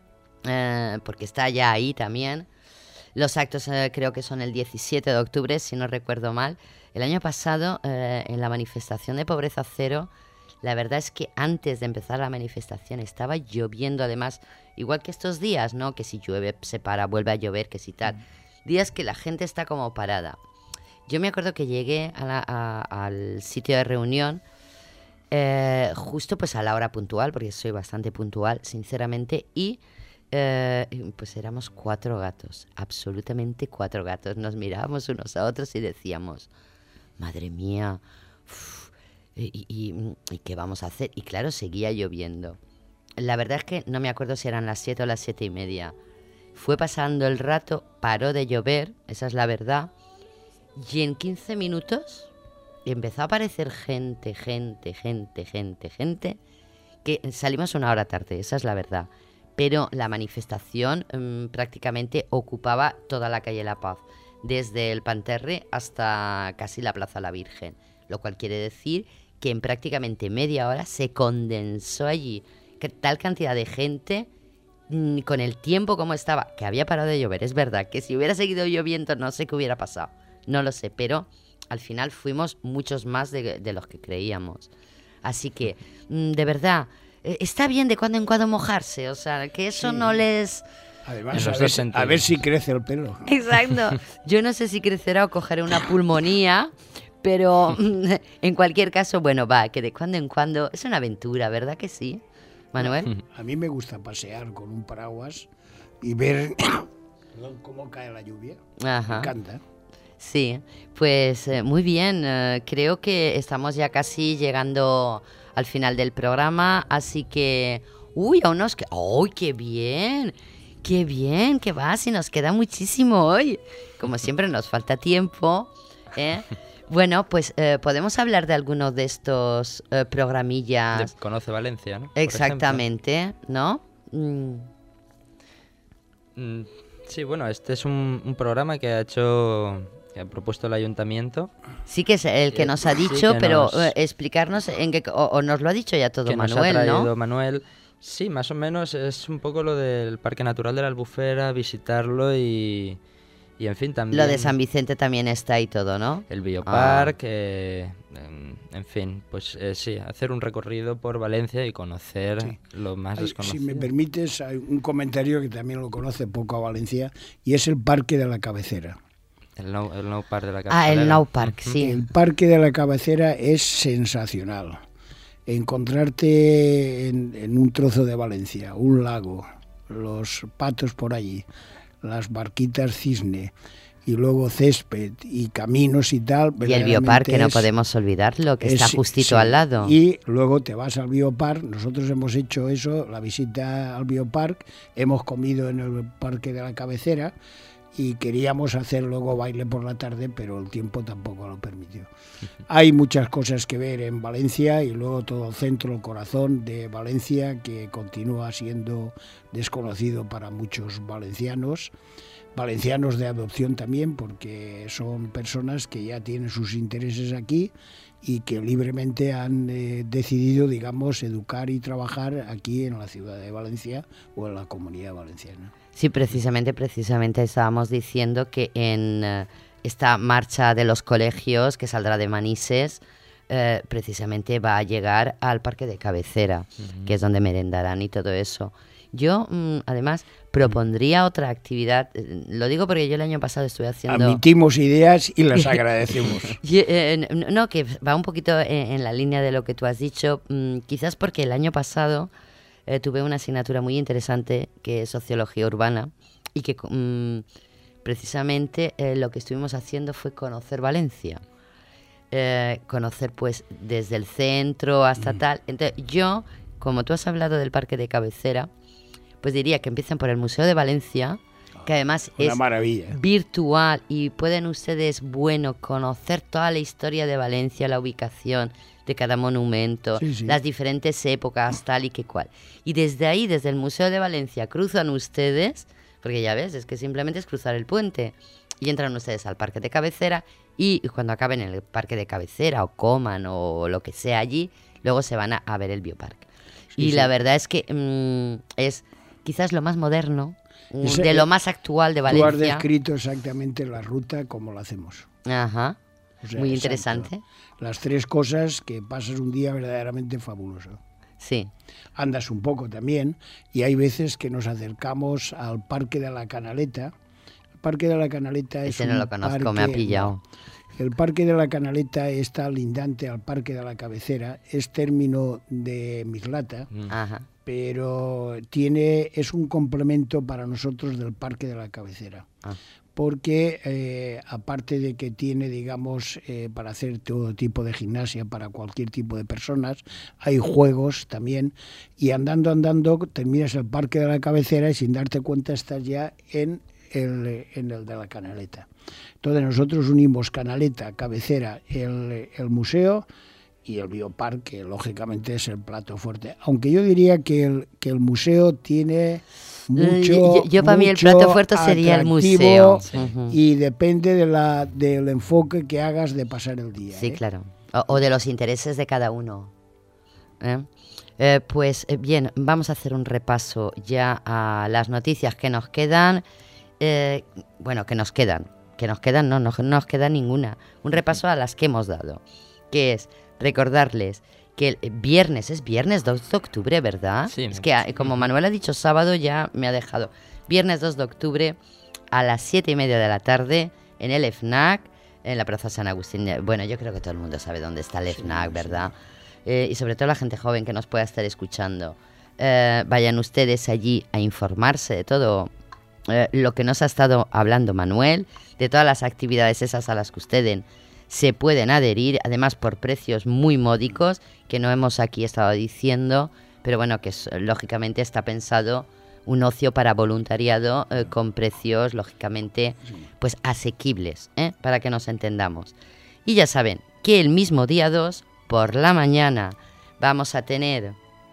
eh, porque está ya ahí también. Los actos eh, creo que son el diecisiete de octubre, si no recuerdo mal. El año pasado, eh, en la manifestación de Pobreza Cero, la verdad es que antes de empezar la manifestación estaba lloviendo, además, igual que estos días, ¿no? Que si llueve se para, vuelve a llover, que si tal. Días que la gente está como parada. Yo me acuerdo que llegué a la- a- al sitio de reunión eh, justo pues a la hora puntual, porque soy bastante puntual, sinceramente, y eh, pues éramos cuatro gatos, absolutamente cuatro gatos. Nos mirábamos unos a otros y decíamos, madre mía, uf, y, y- y qué vamos a hacer? Y claro, seguía lloviendo. La verdad es que no me acuerdo si eran las siete o las siete y media. Fue pasando el rato, paró de llover, esa es la verdad, y en quince minutos empezó a aparecer gente, gente, gente, gente, gente, que salimos una hora tarde, esa es la verdad. Pero la manifestación mm, prácticamente ocupaba toda la calle La Paz, desde el Panterre hasta casi la Plaza La Virgen, lo cual quiere decir que en prácticamente media hora se condensó allí que tal cantidad de gente mm, con el tiempo como estaba, que había parado de llover. Es verdad que si hubiera seguido lloviendo no sé qué hubiera pasado, no lo sé, pero al final fuimos muchos más de, de los que creíamos. Así que, mm, de verdad, eh, está bien de cuando en cuando mojarse, o sea, que eso Sí. no les... Además, En a los ver, dos a sentidos. ver si crece el pelo. Exacto. Yo no sé si crecerá o cogeré una pulmonía, pero en cualquier caso, bueno, va, que de cuando en cuando es una aventura, ¿verdad que sí, Manuel? A mí me gusta pasear con un paraguas y ver perdón, cómo cae la lluvia. Me Ajá. encanta. Sí, pues eh, muy bien. eh, creo que estamos ya casi llegando al final del programa, así que... Uy, aún nos queda... ¡Uy, qué bien! ¡Qué bien! ¡Qué va! Si nos queda muchísimo hoy. Como siempre nos falta tiempo, ¿eh? Bueno, pues eh, podemos hablar de algunos de estos eh, De programillas. Conoce Valencia, ¿no? Por Exactamente, ¿no? Mm, ejemplo. Mm, Sí, bueno, este es un, un programa que ha hecho, que ha propuesto el ayuntamiento. sí que es el que Eh, nos ha sí, dicho, que pero nos- eh, explicarnos en qué... O, o nos lo ha dicho ya todo que nos ha Manuel, traído ¿no? Manuel. Sí, más o menos es un poco lo del Parque Natural de la Albufera, visitarlo y, y en fin, también... Lo de San Vicente también está y todo, ¿no? El Biopark, eh, en, en fin, pues eh, sí, hacer un recorrido por Valencia y conocer Sí. lo más Hay- desconocido. si me permites, hay un comentario que también lo conoce poco a Valencia y es el Parque de la Cabecera. El no, el no Park de la Ah, el Carcelera. Now Park, Ujú. sí. El Parque de la Cabecera es sensacional. Encontrarte en, en un trozo de Valencia, un lago, los patos por allí, las barquitas cisne y luego césped y caminos y tal. Y el Biopark, que no es- podemos olvidarlo, que está es- justito sí. al lado. Y luego te vas al Biopark. Nosotros hemos hecho eso, la visita al Biopark. Hemos comido en el Parque de la Cabecera y queríamos hacer luego baile por la tarde, pero el tiempo tampoco lo permitió. Hay muchas cosas que ver en Valencia y luego todo el centro, el corazón de Valencia, que continúa siendo desconocido para muchos valencianos. Valencianos de adopción también, porque son personas que ya tienen sus intereses aquí y que libremente han eh, decidido, digamos, educar y trabajar aquí en la ciudad de Valencia o en la Comunidad Valenciana. Sí, precisamente, precisamente estábamos diciendo que en eh, esta marcha de los colegios que saldrá de Manises, eh, precisamente va a llegar al parque de cabecera, uh-huh. que es donde merendarán y todo eso. Yo, mmm, además, propondría otra actividad. Lo digo porque yo el año pasado estuve haciendo... Admitimos ideas y las agradecemos. y, eh, no, que va un poquito en, en la línea de lo que tú has dicho. Mmm, quizás porque el año pasado eh, tuve una asignatura muy interesante que es Sociología Urbana y que mmm, precisamente eh, lo que estuvimos haciendo fue conocer Valencia. Eh, conocer pues desde el centro hasta mm. tal. Entonces yo, como tú has hablado del parque de cabecera, pues diría que empiecen por el Museo de Valencia, que además Una es maravilla. virtual y pueden ustedes, bueno, conocer toda la historia de Valencia, la ubicación de cada monumento, sí, sí. las diferentes épocas, tal y que cual. Y desde ahí, desde el Museo de Valencia, cruzan ustedes, porque ya ves, es que simplemente es cruzar el puente, y entran ustedes al parque de cabecera, y cuando acaben en el parque de cabecera, o coman, o lo que sea allí, luego se van a, a ver el bioparque. Sí, y sí. la verdad es que mmm, es quizás lo más moderno, Ese, de lo más actual de Valencia. Tú has descrito exactamente la ruta como la hacemos. Ajá, o sea, muy exacto. interesante. Las tres cosas que pasas un día verdaderamente fabuloso. Sí. Andas un poco también y hay veces que nos acercamos al Parque de la Canaleta. El Parque de la Canaleta es Ese un no lo conozco, parque, me ha pillado. El Parque de la Canaleta está lindante al Parque de la Cabecera, es término de Mislata. Ajá. Pero tiene es un complemento para nosotros del Parque de la Cabecera, ah. porque eh, aparte de que tiene, digamos, eh, para hacer todo tipo de gimnasia para cualquier tipo de personas, hay juegos también, y andando, andando, terminas el Parque de la Cabecera y sin darte cuenta estás ya en el, en el de la Canaleta. Entonces nosotros unimos Canaleta, Cabecera, el, el museo y el bioparque, lógicamente, es el plato fuerte. Aunque yo diría que el, que el museo tiene mucho Yo, yo para mí el plato fuerte sería el museo. Sí. Y depende de la, del enfoque que hagas de pasar el día. Sí, ¿eh? claro. O, o de los intereses de cada uno. ¿Eh? Eh, pues eh, bien, vamos a hacer un repaso ya a las noticias que nos quedan. Eh, bueno, que nos quedan. Que nos quedan, no, no, no nos queda ninguna. Un repaso a las que hemos dado. Que es... recordarles que el viernes, es viernes dos de octubre, ¿verdad? Sí. Es que como Manuel ha dicho sábado, ya me ha dejado. Viernes dos de octubre a las siete y media de la tarde en el FNAC, en la Plaza San Agustín. Bueno, yo creo que todo el mundo sabe dónde está el FNAC, ¿verdad? Eh, y sobre todo la gente joven que nos pueda estar escuchando. Eh, vayan ustedes allí a informarse de todo eh, lo que nos ha estado hablando Manuel, de todas las actividades esas a las que ustedes se pueden adherir, además por precios muy módicos, que no hemos aquí estado diciendo, pero bueno, que es, lógicamente está pensado un ocio para voluntariado eh, con precios, lógicamente, pues asequibles, ¿eh? Para que nos entendamos. Y ya saben que el mismo día dos, por la mañana, vamos a tener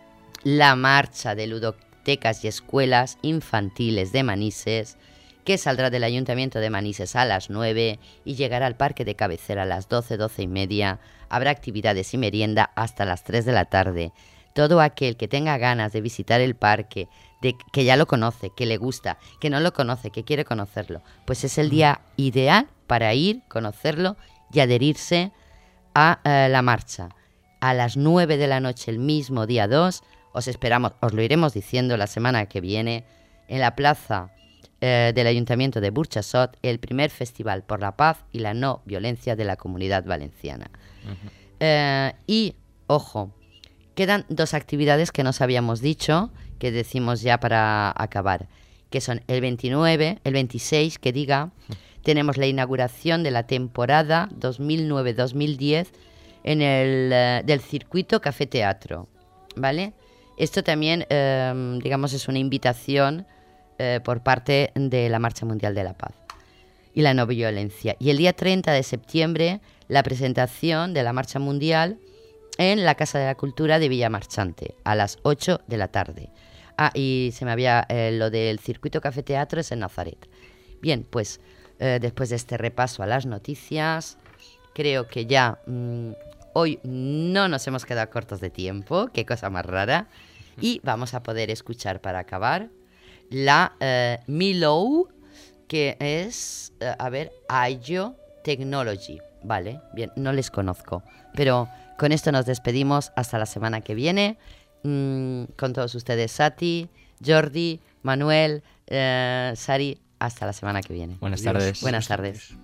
la marcha de ludotecas y escuelas infantiles de Manises, que saldrá del Ayuntamiento de Manises a las nueve y llegará al Parque de Cabecera a las doce, doce y media. Habrá actividades y merienda hasta las tres de la tarde. Todo aquel que tenga ganas de visitar el parque, de, que ya lo conoce, que le gusta, que no lo conoce, que quiere conocerlo, pues es el día ideal para ir, conocerlo y adherirse a eh, la marcha. A las nueve de la noche el mismo día dos, os esperamos, os lo iremos diciendo la semana que viene, en la plaza del Ayuntamiento de Burxassot, el primer Festival por la Paz y la No Violencia de la Comunidad Valenciana. Uh-huh. Eh, y, ojo, quedan dos actividades que nos habíamos dicho, que decimos ya para acabar, que son el veintinueve, el veintiséis, que diga, uh-huh. tenemos la inauguración de la temporada dos mil nueve dos mil diez en el eh, del circuito Café Teatro, ¿vale? Esto también, eh, digamos, es una invitación Eh, por parte de la Marcha Mundial de la Paz y la No Violencia. Y el día treinta de septiembre, la presentación de la Marcha Mundial en la Casa de la Cultura de Villamarchante, a las ocho de la tarde. Ah, y se me había... Eh, lo del circuito Café Teatro es en Nazaret. Bien, pues eh, después de este repaso a las noticias, creo que ya mmm, hoy no nos hemos quedado cortos de tiempo, qué cosa más rara, y vamos a poder escuchar para acabar la eh, Milo, que es, eh, a ver, Ayo Technology, ¿vale? Bien, no les conozco, pero con esto nos despedimos hasta la semana que viene, mm, con todos ustedes, Sati, Jordi, Manuel, eh, Sari, hasta la semana que viene. Buenas Adiós. tardes. Buenas tardes.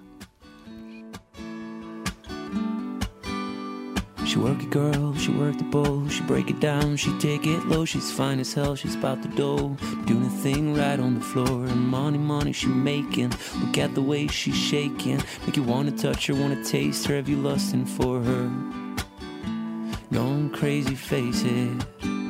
She work it, girl, she work the bowl. She break it down, she take it low. She's fine as hell, she's about the dough. Doing a thing right on the floor. And money, money she making. Look at the way she's shaking. Make you wanna touch her, wanna taste her. Have you lusting for her? Going crazy, face it.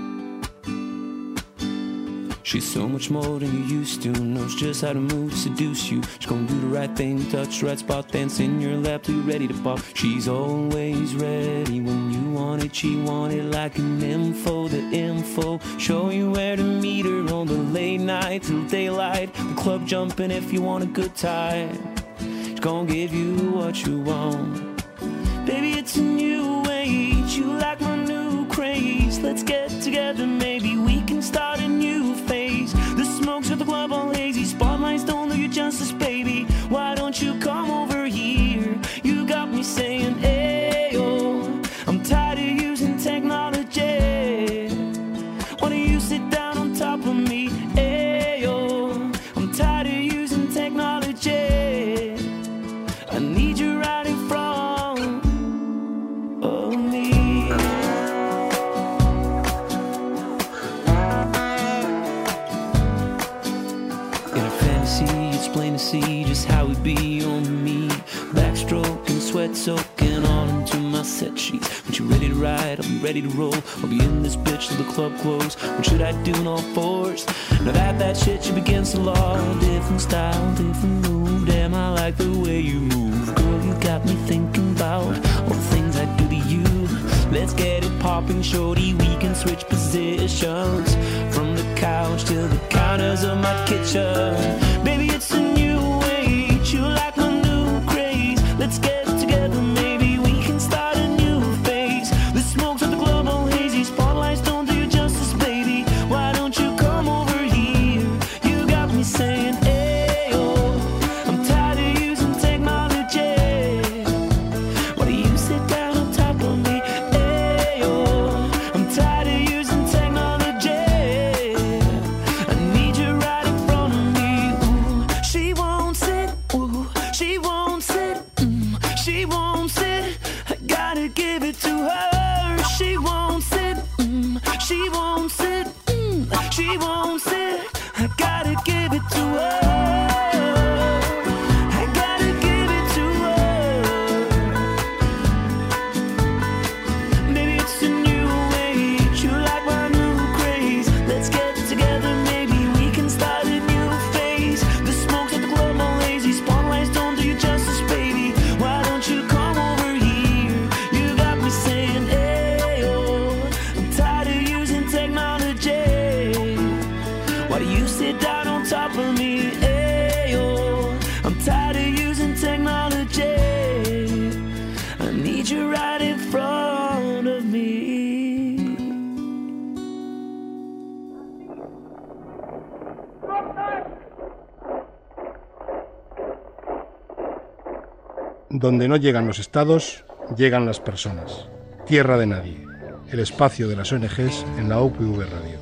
She's so much more than you used to. Knows just how to move, seduce you. She's gonna do the right thing, touch the right spot, dance in your lap till you're ready to pop. She's always ready when you want it. She want it like an info, the info. Show you where to meet her on the late night till daylight. The club jumping if you want a good time. She's gonna give you what you want. Baby, it's a new age. You like my new craze. Let's get together, maybe we can start a new phase. The smokes at the club all hazy. Spotlights don't do you justice, baby. Why don't you come over here? You got me saying, ayo. I'm tired of using technology. Why don't you sit down on top of me? Ayo. I'm tired of using technology. I need you right in front of me. It's plain to see just how it be on me. Backstroke and sweat soaking all into my set sheets. When you're ready to ride, I'll be ready to roll. I'll be in this bitch till the club close. What should I do in all fours? Now that that shit should begin to law. Different style, different move. Damn, I like the way you move. Girl, you got me thinking about all the things I do to you. Let's get it popping, shorty. We can switch positions from the couch to the counters of my kitchen. Baby, it's a new age. You like my new craze. Let's get together, maybe we can start a new phase. The smokes at the club all hazy. Spotlights don't do you justice, baby. Why don't you come over here? You got me saying, ayo. I'm tired of using technology. Why do you sit down on top of me? Ayo. I'm tired of using technology. I need you right in front of me. Ooh, she won't sit. Ooh, she won't sit. Mm, she won't sit. I gotta give it to her. She won't sit. Mm, she won't sit. Mm, she won't sit. I gotta give it to her. I gotta give it to her. Maybe it's a new age. You like my new craze. Let's get together, maybe we can start a new phase. The smokes at the club all lazy. Spotlights don't do you justice, baby. Why don't you come over here? You got me saying, ayo. I'm tired of using technology. Why do you sit down on top of me? Ayo. I'm tired of using technology. I need you right in front of me. Donde no llegan los estados, llegan las personas. Tierra de nadie. El espacio de las O N Ges en la U P V Radio.